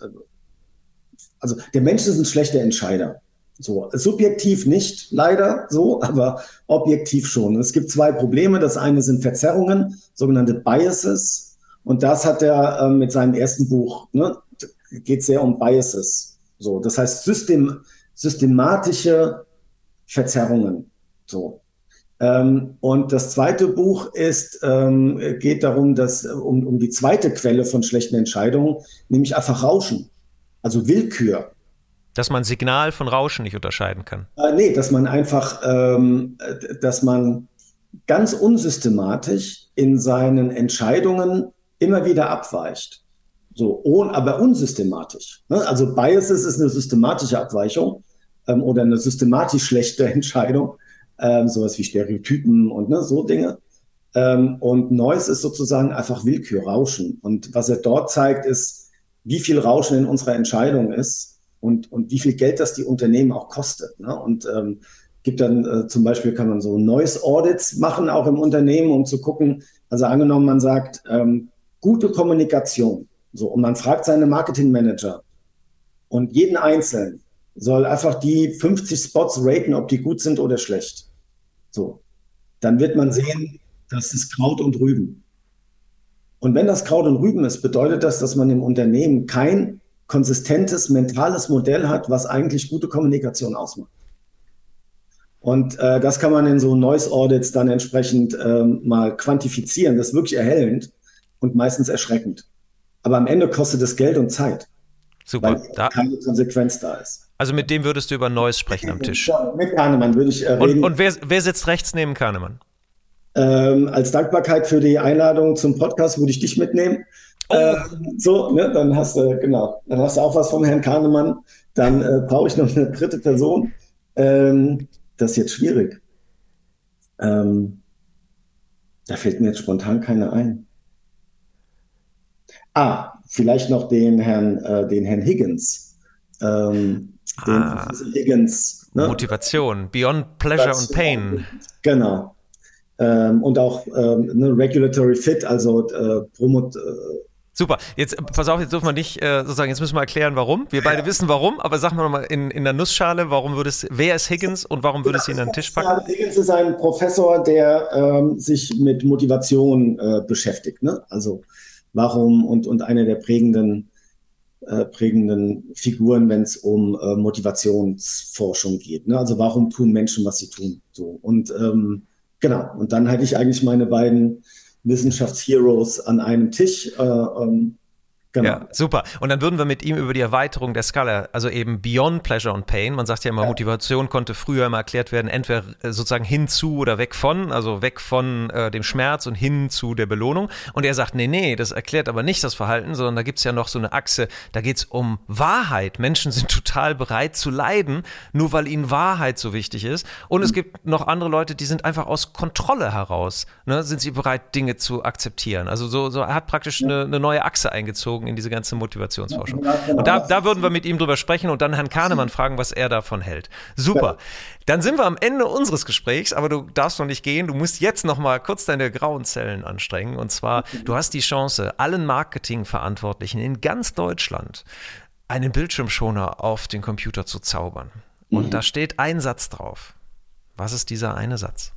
also der Mensch ist ein schlechter Entscheider. So, subjektiv nicht, leider so, aber objektiv schon. Es gibt zwei Probleme. Das eine sind Verzerrungen, sogenannte Biases. Und das hat er äh, mit seinem ersten Buch, ne, geht sehr um Biases. So, das heißt System, systematische Verzerrungen. So. Ähm, und das zweite Buch ist, ähm, geht darum, dass, um, um die zweite Quelle von schlechten Entscheidungen, nämlich einfach Rauschen, also Willkür. Dass man Signal von Rauschen nicht unterscheiden kann. Äh, nee, dass man einfach, ähm, dass man ganz unsystematisch in seinen Entscheidungen immer wieder abweicht. So, ohne, aber unsystematisch. Ne? Also Biases ist eine systematische Abweichung ähm, oder eine systematisch schlechte Entscheidung, ähm, sowas wie Stereotypen und ne, so Dinge. Ähm, und Noise ist sozusagen einfach Willkür, Rauschen. Und was er dort zeigt, ist, wie viel Rauschen in unserer Entscheidung ist. Und, und wie viel Geld das die Unternehmen auch kostet. Ne? Und ähm, gibt dann äh, zum Beispiel, kann man so Noise Audits machen, auch im Unternehmen, um zu gucken, also angenommen, man sagt, ähm, gute Kommunikation. So, und man fragt seine Marketingmanager und jeden Einzelnen soll einfach die fünfzig Spots raten, ob die gut sind oder schlecht. So, dann wird man sehen, das ist Kraut und Rüben. Und wenn das Kraut und Rüben ist, bedeutet das, dass man im Unternehmen kein konsistentes mentales Modell hat, was eigentlich gute Kommunikation ausmacht. Und äh, das kann man in so Noise Audits dann entsprechend ähm, mal quantifizieren. Das ist wirklich erhellend und meistens erschreckend. Aber am Ende kostet es Geld und Zeit. Super. Weil da, keine Konsequenz da ist. Also mit dem würdest du über Noise sprechen am Tisch. Ja, mit Kahnemann würde ich äh, Und, reden. und wer, wer sitzt rechts neben Kahnemann? Ähm, als Dankbarkeit für die Einladung zum Podcast würde ich dich mitnehmen. Oh. Äh, so, ne, dann hast du, genau, dann hast du auch was vom Herrn Kahnemann. Dann äh, brauche ich noch eine dritte Person. Ähm, das ist jetzt schwierig. Ähm, Da fällt mir jetzt spontan keine ein. Ah, vielleicht noch den Herrn, äh, den Herrn Higgins. Ähm, den Ah, Higgins. Ne? Motivation, Beyond Pleasure and Pain. Genau. Ähm, und auch ähm, ne, Regulatory Fit, also äh, Promot. Äh, Super, jetzt pass auf, jetzt dürfen wir nicht äh, sozusagen, jetzt müssen wir erklären, warum. Wir beide wissen warum, aber sag mal nochmal in, in der Nussschale, warum würdest, wer ist Higgins und warum würdest du ihn an den Tisch packen? Higgins ist ein Professor, der ähm, sich mit Motivation äh, beschäftigt. Ne? Also warum und, und eine der prägenden, äh, prägenden Figuren, wenn es um äh, Motivationsforschung geht. Ne? Also warum tun Menschen, was sie tun? So. Und ähm, genau, und dann hatte ich eigentlich meine beiden Wissenschaftsheroes an einem Tisch. Äh, ähm, Genau. Ja, super. Und dann würden wir mit ihm über die Erweiterung der Skala, also eben Beyond Pleasure and Pain, man sagt ja immer, ja. Motivation konnte früher immer erklärt werden, entweder sozusagen hinzu oder weg von, also weg von äh, dem Schmerz und hin zu der Belohnung. Und er sagt, nee, nee, das erklärt aber nicht das Verhalten, sondern da gibt es ja noch so eine Achse, da geht es um Wahrheit. Menschen sind total bereit zu leiden, nur weil ihnen Wahrheit so wichtig ist. Und es gibt noch andere Leute, die sind einfach aus Kontrolle heraus, ne, sind sie bereit, Dinge zu akzeptieren. Also so, so er hat praktisch ja. eine, eine neue Achse eingezogen in diese ganze Motivationsforschung. Ja, genau. Und da, da würden wir mit ihm drüber sprechen und dann Herrn Kahnemann fragen, was er davon hält. Super. Dann sind wir am Ende unseres Gesprächs, aber du darfst noch nicht gehen. Du musst jetzt noch mal kurz deine grauen Zellen anstrengen. Und zwar, du hast die Chance, allen Marketingverantwortlichen in ganz Deutschland einen Bildschirmschoner auf den Computer zu zaubern. Und mhm. da steht ein Satz drauf. Was ist dieser eine Satz?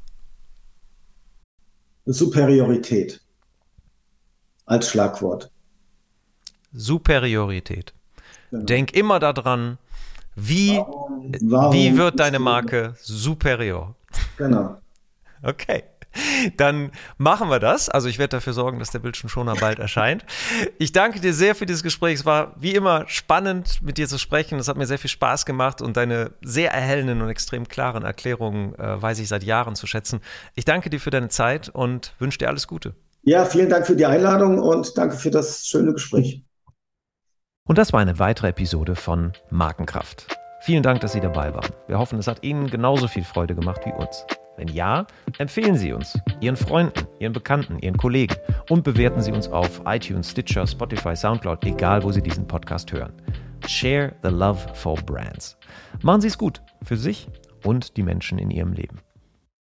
Superiorität als Schlagwort. Superiorität. Genau. Denk immer daran, wie, warum, warum wie wird deine Marke superior? Genau. Okay. Dann machen wir das. Also ich werde dafür sorgen, dass der Bildschirmschoner bald erscheint. Ich danke dir sehr für dieses Gespräch. Es war wie immer spannend, mit dir zu sprechen. Es hat mir sehr viel Spaß gemacht und deine sehr erhellenden und extrem klaren Erklärungen äh, weiß ich seit Jahren zu schätzen. Ich danke dir für deine Zeit und wünsche dir alles Gute. Ja, vielen Dank für die Einladung und danke für das schöne Gespräch. Und das war eine weitere Episode von Markenkraft. Vielen Dank, dass Sie dabei waren. Wir hoffen, es hat Ihnen genauso viel Freude gemacht wie uns. Wenn ja, empfehlen Sie uns, Ihren Freunden, Ihren Bekannten, Ihren Kollegen und bewerten Sie uns auf iTunes, Stitcher, Spotify, Soundcloud, egal wo Sie diesen Podcast hören. Share the love for brands. Machen Sie es gut für sich und die Menschen in Ihrem Leben.